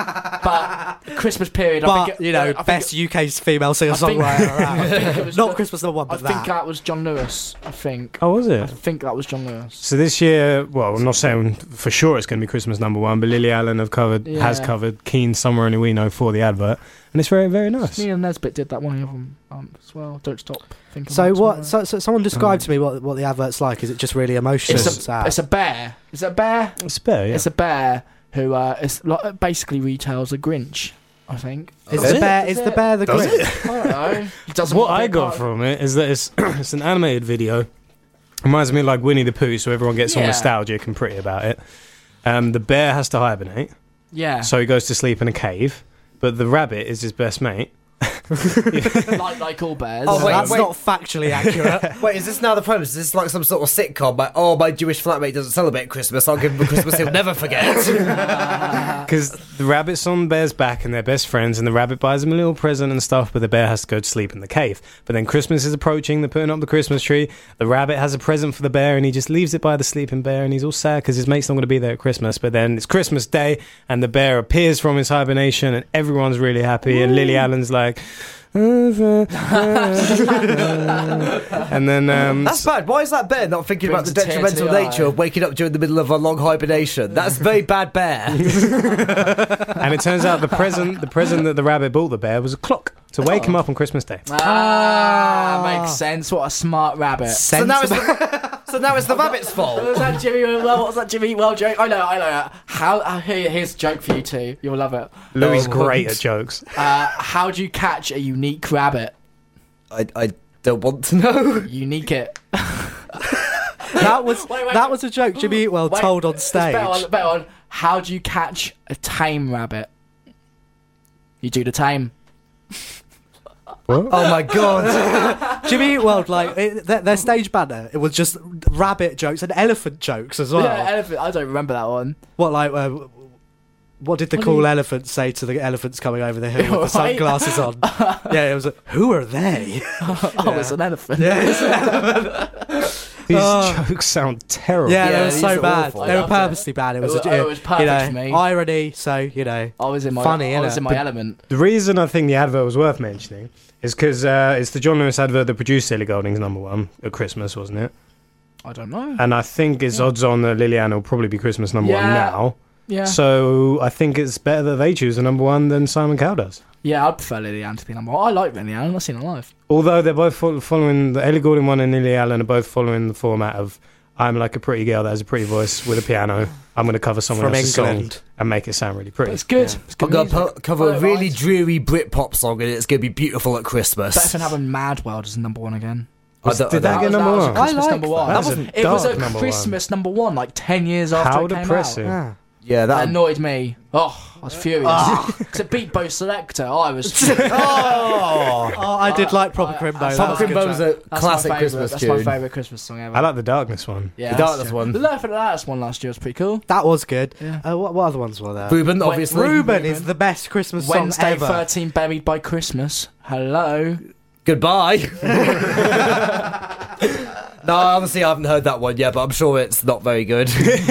but Christmas period. I But think you know, best UK's female singer-songwriter around. Not Christmas #1, I but think that. that was John Lewis. I think. Oh, was I it? think that was John Lewis. So this year, well, I'm not saying for sure it's going to be Christmas #1, but Lily Allen has Yeah. covered Keen Somewhere Only We Know for the advert, and it's very, very nice. Neil Nesbitt did that one of them as well. Don't stop thinking. So about what? tomorrow. So someone describe to me what the advert's like. Is it just really emotional? and sad? It's a bear. Is it a bear? It's better, yeah. It's a bear who basically retells a Grinch. I think. Is Is the it? bear? Is the bear the Does Grinch? I don't know. He doesn't What want to I be got part- from it is that it's an animated video. Reminds me of like Winnie the Pooh, so everyone gets all Yeah. nostalgic and pretty about it. The bear has to hibernate, Yeah. so he goes to sleep in a cave, but the rabbit is his best mate. like all bears. Oh, wait, That's not factually accurate. Wait, is this now the premise? Is this like some sort of sitcom? Like, oh, my Jewish flatmate doesn't celebrate Christmas. I'll give him a Christmas he'll never forget. Because the rabbit's on the bear's back and they're best friends, and the rabbit buys him a little present and stuff, but the bear has to go to sleep in the cave. But then Christmas is approaching, they're putting up the Christmas tree. The rabbit has a present for the bear and he just leaves it by the sleeping bear, and he's all sad because his mate's not going to be there at Christmas. But then it's Christmas Day and the bear appears from his hibernation and everyone's really happy. And Lily Allen's like... and then That's bad. Why is that bear not thinking about the Brings a tear to detrimental the nature eye. of waking up during the middle of a long hibernation? That's very bad bear. and it turns out the present that the rabbit bought the bear was a clock to wake him up on Christmas Day. Makes sense. What a smart rabbit. So now it's the rabbit's fault. What was that Jimmy Eat Well? What was that Jimmy Eat Well joke? I know. Here's a joke for you two. You'll love it. Louis great at jokes. How do you catch a unique rabbit? I don't want to know. Unique it. That was Wait. that was a joke Jimmy Eatwell Wait, told on it's stage. better on. How do you catch a tame rabbit? You do the tame. Oh my god. Jimmy Eatwell, like their stage banner, it was just rabbit jokes and elephant jokes as well. Yeah, elephant. I don't remember that one. What like? What did the What cool do you- elephant say to the elephants coming over the hill with the Right. sunglasses on? Yeah, it was like, who are they? Oh, it's an elephant. These jokes sound terrible. Yeah, Yeah, they were these so are bad. awful. They I were loved it. purposely bad. It was, It was perfect for me. irony. So I was in my Funny, I was innit? in my element. The reason I think the advert was worth mentioning is because it's the John Lewis advert that produced Ellie Goulding's #1 at Christmas, wasn't it? I don't know. And I think it's odds on that Liliana will probably be Christmas #1 Yeah. now. Yeah. So I think it's better that they choose a #1 than Simon Cowell does. Yeah, I'd prefer Lily Ann to be #1. I like Lily Ann. I've seen her live. Although they're both following the Ellie Goulding one and Lily Allen are both following the format of I'm like a pretty girl that has a pretty voice with a piano. I'm going to cover someone From else's England. song and make it sound really But pretty. it's good. Yeah. It's I'm good going music. to cover a really Right. dreary Britpop song and it's going to be beautiful at Christmas. Better than having Mad World as #1 again. Did that get number one? That was a Christmas I like number one. that. That was a It was dark a number Christmas number one, like 10 years after How it came depressing. out. Yeah. Yeah, That that. annoyed me. Oh, I was furious. Because it beat Bo Selector. I was furious. Oh, Oh, I did like Proper Crimbo. I- That was Proper good Crimbo was track. a classic Christmas That's tune. my favourite Christmas song ever. I like the darkness one. yeah, The that's Darkness true. one. The Left of the Last one last year was pretty cool. That was good. Yeah. What other ones were there? Ruben, obviously. Ruben is the best Christmas song Wednesday ever. 13 Buried by Christmas. Hello. Goodbye. No, honestly, I haven't heard that one yet, but I'm sure it's not very good.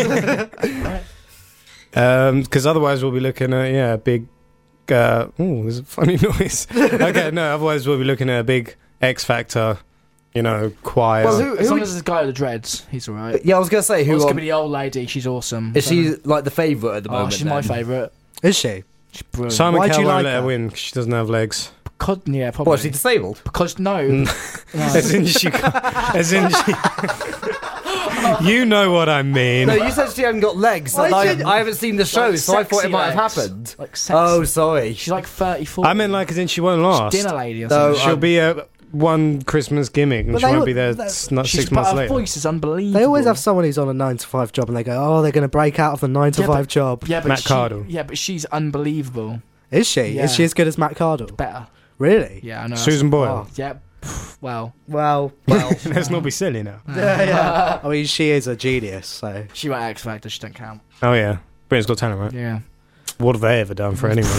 Because otherwise we'll be looking at a big. Oh, there's a funny noise. Okay, no. Otherwise we'll be looking at a big X Factor, choir. Well, As long as this guy with the dreads, he's alright. Yeah, I was going to say, Who who going to be the old lady? She's awesome. is she like the favourite at the Oh, moment? she's my then? favourite. Is she? She's brilliant. Simon Why'd you Cowell won't like let her her? win 'cause she doesn't have legs. Yeah, probably. What, is she disabled? Because no. As in she. You know what I mean. No, you said she hadn't got legs. I And did- I haven't seen the show, Like so I thought sexy it might have legs. happened. Like sexy. Oh, sorry. She's like 34. I meant like as in she won't last. dinner lady or No, something. She'll be a one Christmas gimmick and But she they won't al- be there they- not She's, 6 but months her later. voice is unbelievable. They always have someone who's on a 9 to 5 job and they go, oh, they're going to break out of the 9 to Yeah, 5 job. Yeah, but Matt Cardle. Yeah, but she's unbelievable. Is she? Yeah. Is she as good as Matt Cardle? Better. Really? Yeah, I know. Susan Boyle. Yeah. Well, Well, Let's not be silly now. yeah. I mean, she is a genius, so. she went X Factor. She don't count. Oh yeah, Britain's Got Talent, right? Yeah. What have they ever done for anyone?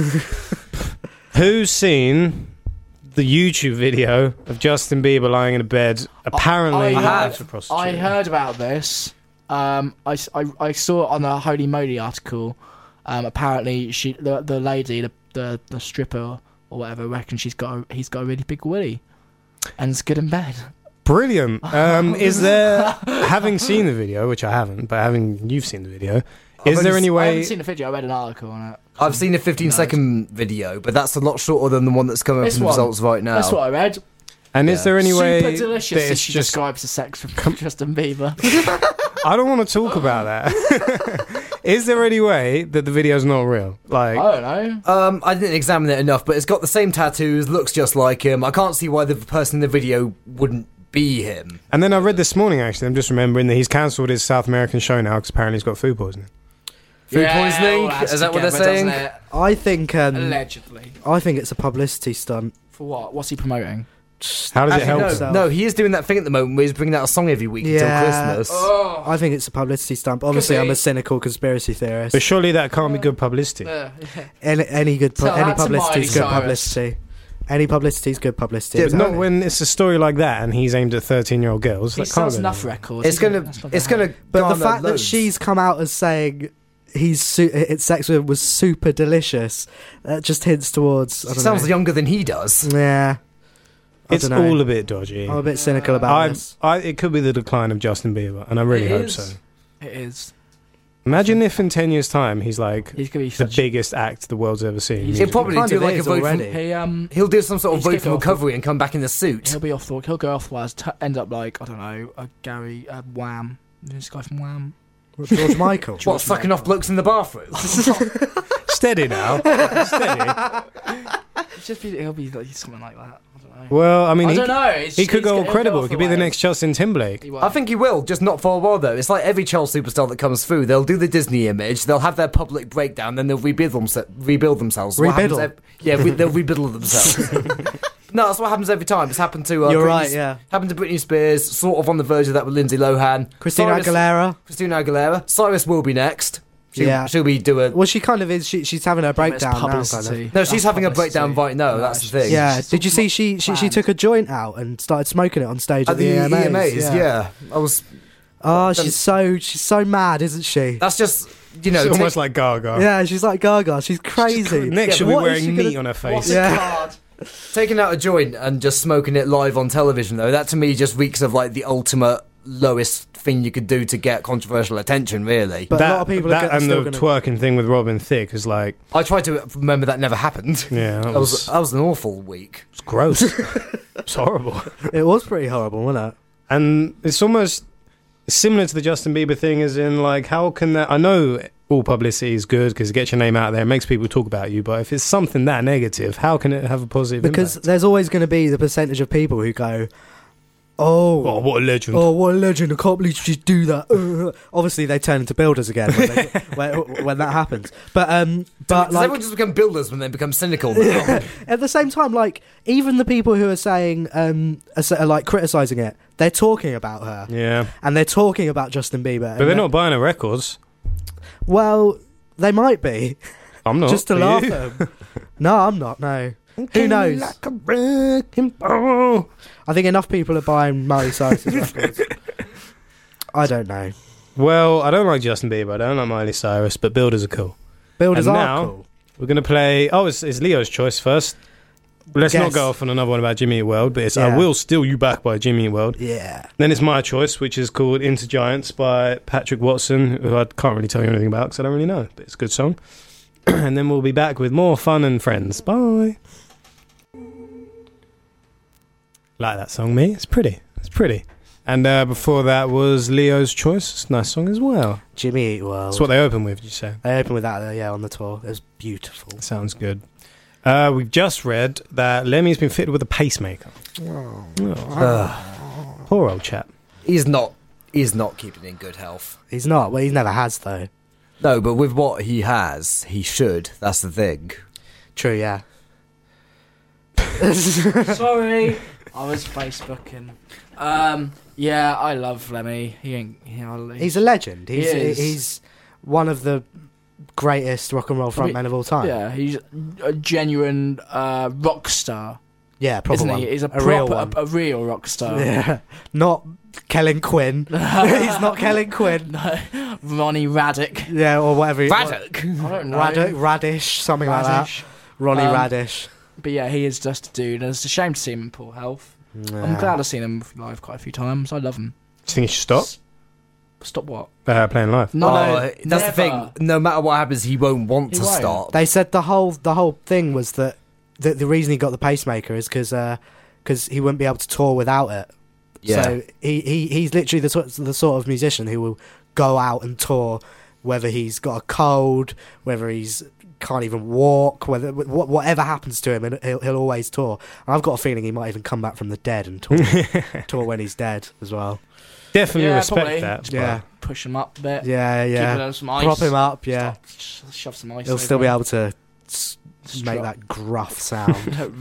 Who's seen the YouTube video of Justin Bieber lying in a bed? Apparently, I have. it's a prostitute. I heard about this. I saw it on the Holy Moly article. Apparently, the lady, the stripper or whatever, reckons he's got a really big willy, and it's good in bed. Brilliant. Is there, having seen the video, which I haven't, but you've seen the video, is there any I way? haven't seen the video. I read an article on it. I've seen a 15-second video, but that's a lot shorter than the one that's coming up This in the one. results right now. That's what I read. And is there any way Super that delicious. it's She just? describes the sex from Justin Bieber. I don't want to talk about that. Is there any way that the video's not real? Like, I don't know. I didn't examine it enough, but it's got the same tattoos, looks just like him. I can't see why the person in the video wouldn't be him. and then I read this morning. Actually, I'm just remembering that he's cancelled his South American show now because apparently he's got food poisoning. Food poisoning? all adds Is that what they're together, doesn't saying? it? I think Allegedly. I think it's a publicity stunt. For what? What's he promoting? How does it help? Actually, him? no, he is doing that thing at the moment where he's bringing out a song every week Yeah. until Christmas. Oh. I think it's a publicity stunt. But obviously, be. I'm a cynical conspiracy theorist. But surely that can't be good publicity. Any good Tell any that to publicity is Miley good Cyrus. publicity. Any publicity is good publicity. Yeah, but Exactly. not when it's a story like that and he's aimed at 13-year-old girls. He That can't sells go enough anywhere. records. It's gonna. But the garner fact that loads. she's come out as saying its sex with him was super delicious, that just hints towards. I She don't sounds know. younger than he does. Yeah. I It's dunno. all a bit dodgy. I'm a bit cynical about this. It could be the decline of Justin Bieber, and I really It hope is. so. It is. Imagine if in 10 years' time he's like He's gonna be the such. biggest act the world's ever seen. He's- He'll probably Kind do of like a is vote already. from. He'll do some sort of He's vote kicked from off. recovery and come back in the suit. He'll be off the. He'll go off the wires. End up like I don't know, a Gary Wham. This guy from Wham. George Michael. What, sucking off blokes in the bathroom? Steady now. Steady. He'll be like something like that. I don't know. Well, I mean, I don't know. It's- he could he's go all he'll credible. off He could be the wires. next Justin Timberlake. He won't. I think he will, just not for a while though. It's like every child superstar that comes through. They'll do the Disney image, they'll have their public breakdown, then they'll rebuild themselves. What happens Rebiddle. they'll rebiddle themselves. No, that's what happens every time. It's happened to. You're Britney- right, yeah. Happened to Britney Spears. Sort of on the verge of that with Lindsay Lohan. Christina Aguilera. Christina Aguilera. Cyrus will be next. Yeah. She'll be do a. Well, she kind of is. She's having her It's breakdown now. Kind publicity. of. No, she's That's having a publicity. breakdown right now. That's the thing. Yeah. She's Did you see she planned. took a joint out and started smoking it on stage At the EMAs? EMAs, yeah. I was. Oh, she's so mad, isn't she? That's just It's almost like Gaga. Yeah, she's like Gaga. She's crazy. Next, she'll be What is wearing she gonna- meat on her face. What's Yeah. a card? taking out a joint and just smoking it live on television, though. That to me just reeks of like the ultimate lowest thing you could do to get controversial attention. Really, But a lot of people are that and still the gonna... twerking thing with Robin Thicke is like, I try to remember that never happened. yeah, that was That was an awful week. gross. It's horrible. It was pretty horrible, wasn't it? And it's almost similar to the Justin Bieber thing, as in, like, how can that... I know all publicity is good because it gets your name out there, it makes people talk about you, but if it's something that negative, how can it have a positive Because impact? there's always going to be the percentage of people who go, Oh, what a legend. Oh, what a legend. I can't believe you do that. Obviously, they turn into builders again when that happens. But Does like, everyone just become builders when they become cynical now? at the same time, like, even the people who are saying, are like criticising it, they're talking about her. Yeah. And they're talking about Justin Bieber. But they're not buying her records. Well, they might be. I'm not. Just to Are laugh you? at them. No, I'm not, no. Who knows? Like a wrecking ball. I think enough people are buying Miley Cyrus's records. I don't know. Well, I don't like Justin Bieber. I don't like Miley Cyrus, but builders are cool. Builders And are now- cool. We're going to play... Oh, it's Leo's choice first. Let's not Guess. go off on another one about Jimmy Eat World, but it's Yeah. I Will Steal You Back by Jimmy Eat World. Yeah. Then it's my choice, which is called Into Giants by Patrick Watson, who I can't really tell you anything about because I don't really know, but it's a good song. And then we'll be back with more fun and friends. Bye. Like that song, me? It's pretty. It's pretty. And before that was Leo's choice. It's a nice song as well. Jimmy Eat World. That's what they open with, did you say? They opened with that, on the tour. It was beautiful. Sounds good. We've just read that Lemmy's been fitted with a pacemaker. Poor old chap. He's not keeping in good health. He's not. Well, he never has, though. No, but with what he has, he should. That's the thing. True, yeah. Sorry, I was Facebooking. Yeah, I love Lemmy. He ain't. He's a legend. He is. He's one of the greatest rock and roll frontmen of all time. Yeah, he's a genuine rock star, Yeah, proper isn't one. he? He's a real proper, one. a real rock star. Yeah, not Kellen Quinn. He's not Kellen Quinn. No, Ronnie Raddick. Yeah, or whatever. Raddick. I don't know. Radish, something like Radish. that. Ronnie Um, Radish. But yeah, he is just a dude, and it's a shame to see him in poor health. I'm glad I've seen him live quite a few times. I love him. Do you think he should stop Stop what? playing live? No, That's never. the thing. No matter what happens, he won't want He to won't. stop. They said the whole thing was that the reason he got the pacemaker is because he wouldn't be able to tour without it. Yeah. So he's literally the sort of musician who will go out and tour, whether he's got a cold, whether he's can't even walk, whatever happens to him, and he'll always tour. And I've got a feeling he might even come back from the dead and tour when he's dead as well. Definitely Yeah, respect probably. that. Yeah, Push him up a bit. yeah. Give him some ice. Prop him up. Yeah, Shove some ice. he'll over still be him. able to make that gruff sound.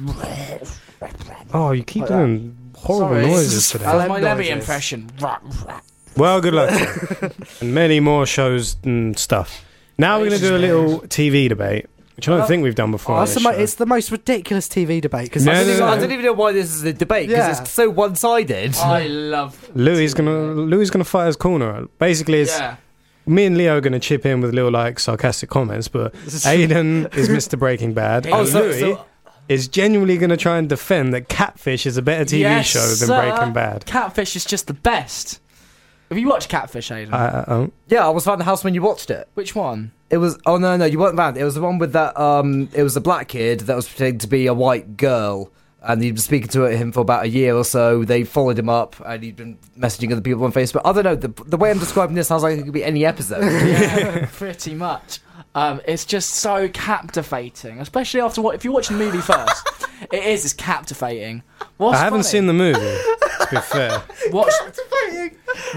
Oh, you keep Like doing horrible Sorry. noises today. That was my Lemmy noises. impression. Well, good luck to you. And many more shows and stuff. Now we're going to do a little TV debate, which I don't think we've done before. on this show. It's the most ridiculous TV debate because No, I don't even know why this is a debate because Yeah. it's so one-sided. I love. Louis gonna fight his corner. Basically, it's Yeah. me and Leo are gonna chip in with little like sarcastic comments, but Aiden is Mr. Breaking Bad. Oh, and so- Louis so- is genuinely gonna try and defend that Catfish is a better TV Yes, show than sir. Breaking Bad. Catfish is just the best. Have you watched Catfish, Aiden? Yeah, I was around the house when you watched it. Which one? It was no, you weren't around. It was the one with that. It was a black kid that was pretending to be a white girl, and he'd been speaking to him for about a year or so. They followed him up, and he'd been messaging other people on Facebook. I don't know. The way I'm describing this sounds like it could be any episode. Yeah, pretty much. It's just so captivating, especially after if you're watching the movie first. It's captivating. What's I haven't funny? seen the movie. To be fair, What's captivating?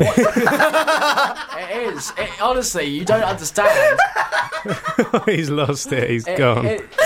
It is. Honestly, you don't understand. he's lost it. He's gone.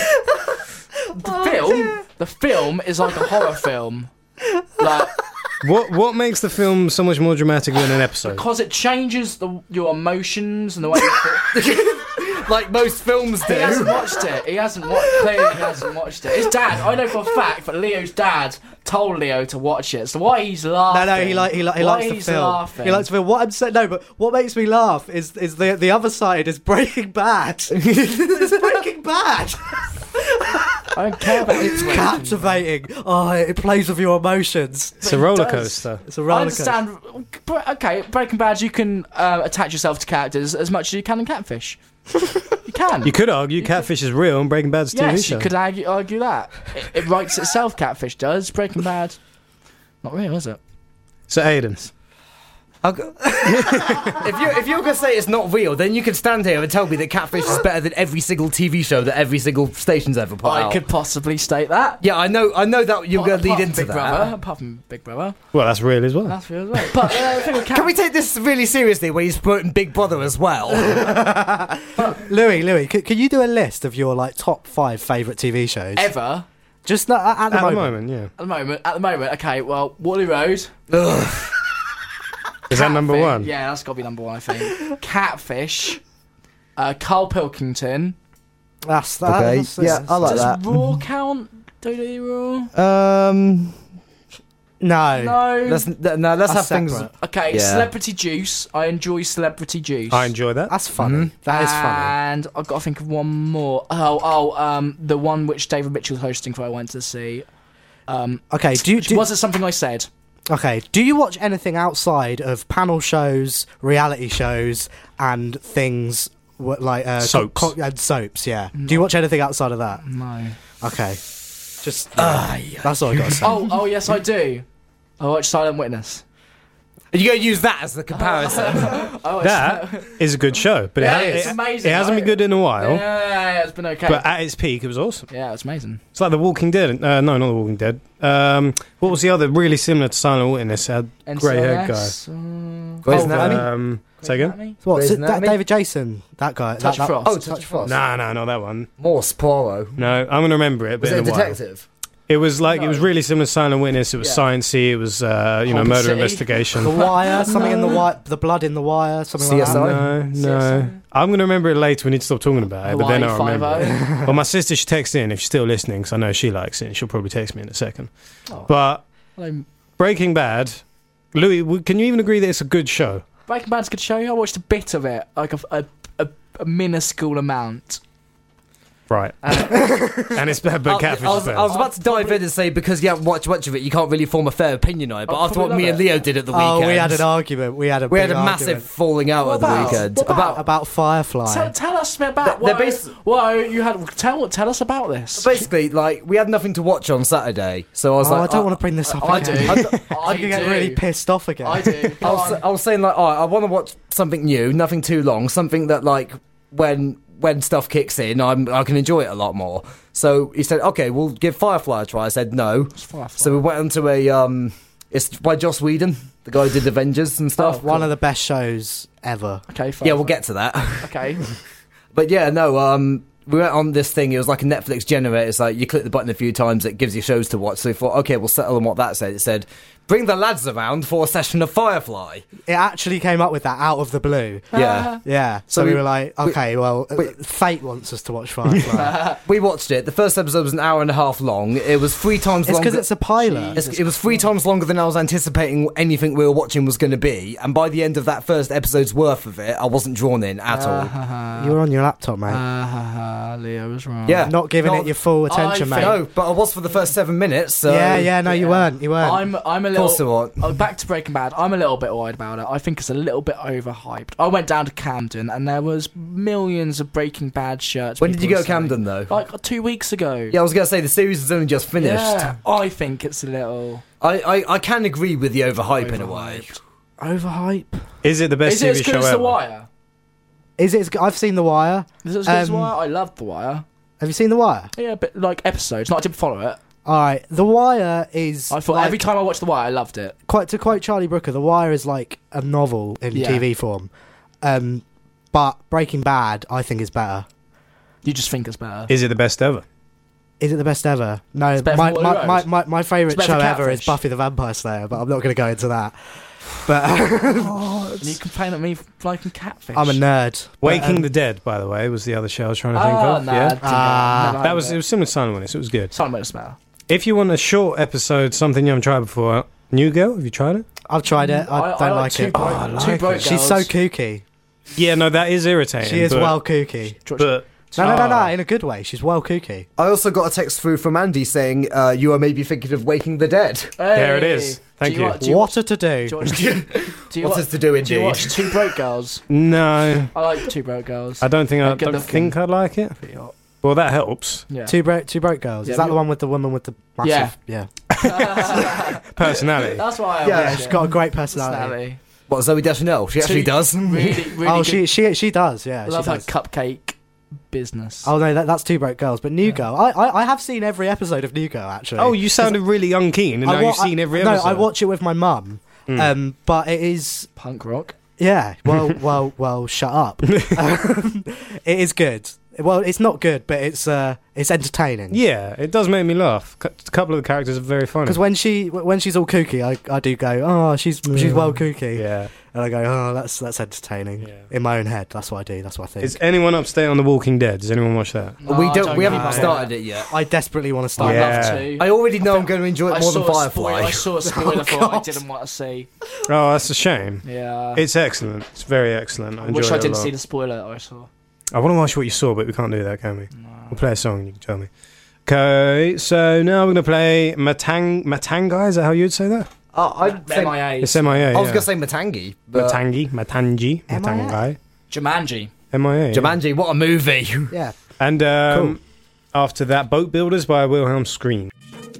The film is like a horror film. Like, What makes the film so much more dramatic than an episode? because it changes your emotions and the way you feel. Like most films do. He hasn't watched it. He hasn't watched it. His dad, I know for a fact that Leo's dad told Leo to watch it. So why he's laughing? No, he likes the he's film. laughing. He likes the film. What I'm saying, no, but what makes me laugh is the other side is Breaking Bad. It's Breaking Bad. I don't care about It's captivating. Oh, it plays with your emotions. It's a roller coaster. It's a I roller coaster. understand. Okay, Breaking Bad, you can attach yourself to characters as much as you can in Catfish. You can. You could argue Catfish is real and Breaking Bad's a TV Yes, show. you could argue that. It writes itself, Catfish does. Breaking Bad, not real, is it? So Aiden, If you're gonna say it's not real, then you can stand here and tell me that Catfish is better than every single TV show that every single station's ever put I out. could possibly state that. Yeah, I know that you're gonna lead Apart from into Big that. Brother, apart from Big Brother, Well, that's real as well. that's real as well. But the thing with Can we take this really seriously when he's promoting Big Brother as well? Louis, can you do a list of your like top 5 favourite TV shows? ever Just not at the At the moment. moment, yeah. at the moment, okay. Well, Wally Road. Is that number Catfish- one? Yeah, that's got to be number one, I think. Catfish. Carl Pilkington. That's Okay, that's- yeah, I like Does that. Raw count? WWE Raw? No. No. Let's That's have things. separate. Okay, Yeah. Celebrity Juice. I enjoy Celebrity Juice. I enjoy that. That's funny. That is funny. And I've got to think of one more. The one which David Mitchell's hosting for I went to see. Okay, Was it something I said? okay, do you watch anything outside of panel shows, reality shows, and things like Soaps. and soaps? Yeah. Do you watch anything outside of that? No. Okay. Just that's all I got to say. Oh, yes, I do. I watch Silent Witness. Are you going to use that as the comparison? I watch That is a good show, but Yeah, it, it's it, amazing, it hasn't been right? good in a while. Yeah, it's been okay. But at its peak, it was awesome. Yeah, it's amazing. It's like The Walking Dead. No, not The Walking Dead. What was the other really similar to Silent Witness? It had grey-haired guy. Grey's Anatomy? Say again? What? Grey's So that Anatomy? David Jason, that guy. Touch that, Frost. Oh, Touch Frost. No, not that one. Morse Poirot. No, I'm going to remember it, but Was it in a a while. detective? It was like, it was really similar to Silent Witness. It was Yeah. sciencey. It was, Holby murder City. investigation. The Wire, something in the Wire, the blood in the Wire, something like CSI? that. No. CSI. I'm going to remember it later. We need to stop talking about it, but then I'll Hawaii remember it. 5-0. Well, my sister should text in if she's still listening, because I know she likes it, and she'll probably text me in a second. Oh. But Hello. Breaking Bad, Louis, can you even agree that it's a good show? Breaking Bad's a good show. I watched a bit of it, like a minuscule amount. Right. And it's bad, but Catfish I is was better. about to dive in and say, because you haven't watched much of it, you can't really form a fair opinion on it. But I'll after what probably me love and it. Leo did at the weekend, Oh, we had an argument. We had a we had big a massive argument falling out What at the about? weekend. What about Firefly. Tell us about They're what. basi- What you had? Tell us about this. Basically, like, we had nothing to watch on Saturday, so I was Oh, like, I don't want to bring this up I again. do. I could get really pissed off again. I do. Go on. I was saying, like, oh, I want to watch something new, nothing too long, something that, like, when stuff kicks in, I can enjoy it a lot more. So he said, okay, we'll give Firefly a try. I said no. Firefly. So we went onto a it's by Joss Whedon, the guy who did Avengers and stuff. One of the best shows ever. Okay. Fine. Yeah, we'll get to that. Okay. But yeah, no, we went on this thing. It was like a Netflix generator. It's like you click the button a few times, it gives you shows to watch. So we thought, okay, we'll settle on what that said. It said, bring the lads around for a session of Firefly. It actually came up with that out of the blue. Yeah. Yeah. So So we we- were like, okay, fate wants us to watch Firefly. We watched it. The first episode was an hour and a half long. It was 3 times It's longer. because it's a pilot. It was 3 times longer than I was anticipating anything we were watching was going to be. And by the end of that first episode's worth of it, I wasn't drawn in at all. You were on your laptop, mate. Leo was wrong. Yeah. Not giving it your full attention, I mate. No, but I was for the first 7 minutes. So No, you weren't. You weren't. I'm a Of little. course I won't. Back to Breaking Bad. I'm a little bit worried about it. I think it's a little bit overhyped. I went down to Camden and there was millions of Breaking Bad shirts. When did you people go to were selling. Camden, though? Like 2 weeks ago. Yeah, I was going to say, the series has only just finished. Yeah, I think it's a little I can agree with the overhype in a way. overhyped. Overhype. Is it the best Is it as TV good show as ever? The Wire? Is it? I've seen The Wire. Is it as good as The Um, Wire? I loved The Wire. Have you seen The Wire? Yeah, but like episodes. Not I didn't follow it. All right. The Wire is. I thought like, every time I watched The Wire, I loved it. to quote Charlie Brooker, The Wire is like a novel in Yeah. TV form. But Breaking Bad, I think, is better. You just think it's better. Is it the best ever? Is it the best ever? No, better my than Wally Road. my favourite It's better show than ever is Catfish. Buffy the Vampire Slayer, but I'm not going to go into that. But And you complain at me for liking Catfish. I'm a nerd. Waking But, the Dead, by the way, was the other show I was trying to think of. Nah, yeah, didn't go. that was it was similar to Silent Witness. It was good. Silent Witness better. If you want a short episode, something you haven't tried before, New Girl, have you tried it? I've tried it. I don't like Two it. Broke, I Two like Broke it. She's so Girls. kooky. Yeah, no, that is irritating. She is but, well kooky. But No, in a good way. She's well kooky. I also got a text through from Andy saying, you are maybe thinking of Waking the Dead. There it is. Thank you. What a to do. What is to do Do indeed? you watch Two Broke Girls? no, I like Two Broke Girls. I don't think They're good looking. I'd like it. Well, that helps. Yeah. Two broke girls. Yeah, Is that you- the one with the woman with the massive? Yeah. Personality. That's why I Yeah, watch She's it. got a great personality. What, Zoe Deschanel? She actually does. Really, really Oh, good. she does. Yeah, I love she her does. cupcake business. Oh no, that's Two Broke Girls. But New Girl, I have seen every episode of New Girl actually. Oh, you sounded really unkeen, and now you've seen every episode. No, I watch it with my mum. But it is Punk rock. yeah. Well, shut up. It is good. Well, it's not good, but it's entertaining. Yeah, it does make me laugh. A couple of the characters are very funny. Because when she's all kooky, I do go, oh, she's well kooky, Yeah. and I go, oh, that's entertaining. Yeah. In my own head, that's what I do. That's what I think. Is anyone up to date on The Walking Dead? Does anyone watch that? No, we I don't. We haven't know. started it yet. I desperately want to start. I'd Yeah. love to. I already know I'm going to enjoy it more than Firefly. I saw a spoiler for what I didn't want to see. Oh, that's a shame. Yeah. It's excellent. It's very excellent. I I enjoy wish it I a didn't lot. see the spoiler that I saw. I want to watch what you saw, but we can't do that, can we? We'll play a song and you can tell me. Okay, so now we're going to play Matanga. Is that how you'd say that? I'd say, MIA. It's MIA. I was going to say Matangi. But Matangi. Jumanji. MIA. Jumanji, what a movie. Yeah. And Cool. after that, Boat Builders by Wilhelm Scream.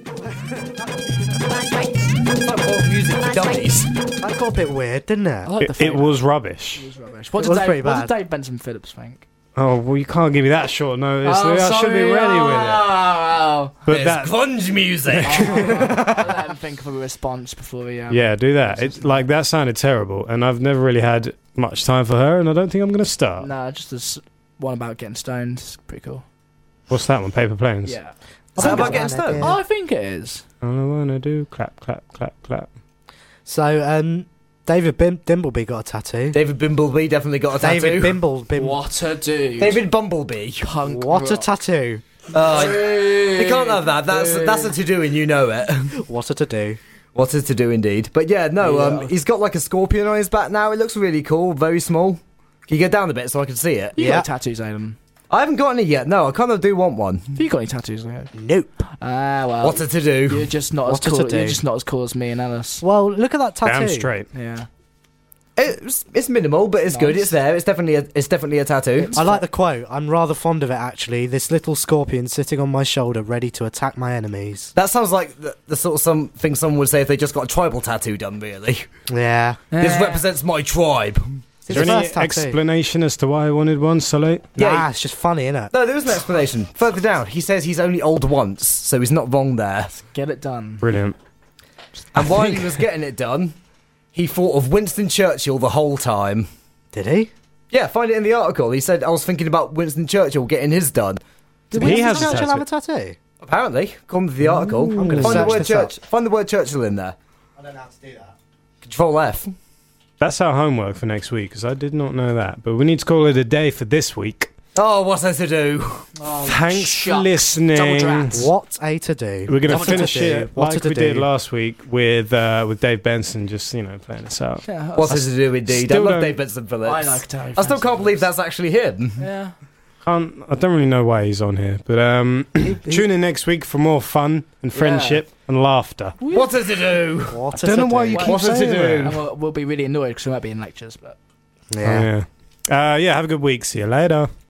It's like horror music for dummies. That got a bit weird, didn't I it? like the It film. was rubbish. It was rubbish. What It did was Dave, pretty what bad. did Dave Benson Phillips think? Oh, well, you can't give me that short notice. Oh, I should be sorry. ready with it. Oh, But There's that, grunge music. I'll let him think of a response before we. yeah, do that. It, like, that sounded terrible, and I've never really had much time for her, and I don't think I'm going to start. No, just this one about getting stoned. It's pretty cool. What's that one? Paper Planes? Yeah. Is that about I've getting got an stoned? idea. Oh, I think it is. All I want to do, clap, clap, clap, clap. So, David Dimbleby got a tattoo. David Bimbleby definitely got a tattoo. David Bimble. What a dude. David Bumblebee. Punk What a rock. tattoo. You can't have that. That's a to-do and you know it. What a to-do. What a to-do indeed. But yeah, no, Yeah. he's got like a scorpion on his back now. It looks really cool, very small. Can you get down a bit so I can see it? You Yeah. got tattoos, Adam? I haven't got any yet. No, I kind of do want one. Have you got any tattoos, Leo? Nope. Ah, well. What a to-do. You're just not as What a cool. to-do. You're just not as cool as me and Ellis. Well, look at that tattoo. Damn straight. Yeah. It's minimal, but it's good. Nice. It's there. It's definitely a tattoo. I like the quote. I'm rather fond of it, actually. This little scorpion sitting on my shoulder, ready to attack my enemies. That sounds like the sort of thing someone would say if they just got a tribal tattoo done. Really, Yeah. this represents my tribe. Is there His any first tattoo. explanation as to why I wanted one, Soleil? Yeah. Nah, it's just funny, innit? No, there is an explanation. Further down, he says he's only old once, so he's not wrong there. Get it done. Brilliant. And while he was getting it done, he thought of Winston Churchill the whole time. Did he? Yeah, find it in the article. He said, I was thinking about Winston Churchill getting his done. Did He Winston has a Churchill have tattoo. a tattoo? Apparently, according to the article. I'm gonna find the search word this up. Find the word Churchill in there. I don't know how to do that. Control F. That's our homework for next week, because I did not know that. But we need to call it a day for this week. Oh, what's there to do? Oh, Thanks for shucks. listening. Double drats. What a to-do. We're going to What a finish to-do. it What like a we did to-do. last week with Dave Benson, just, playing us out. Yeah, What's there to do indeed? I still love don't- Dave Benson Phillips. I like Dave I still Benson can't believe that's actually him. Yeah. I don't really know why he's on here, but tune in next week for more fun and friendship and laughter. What's there to do? What I don't know why you to-do. keep What's there to saying do? that. And we'll be really annoyed because we won't be in lectures, but. Yeah. Yeah. Have a good week. See you later.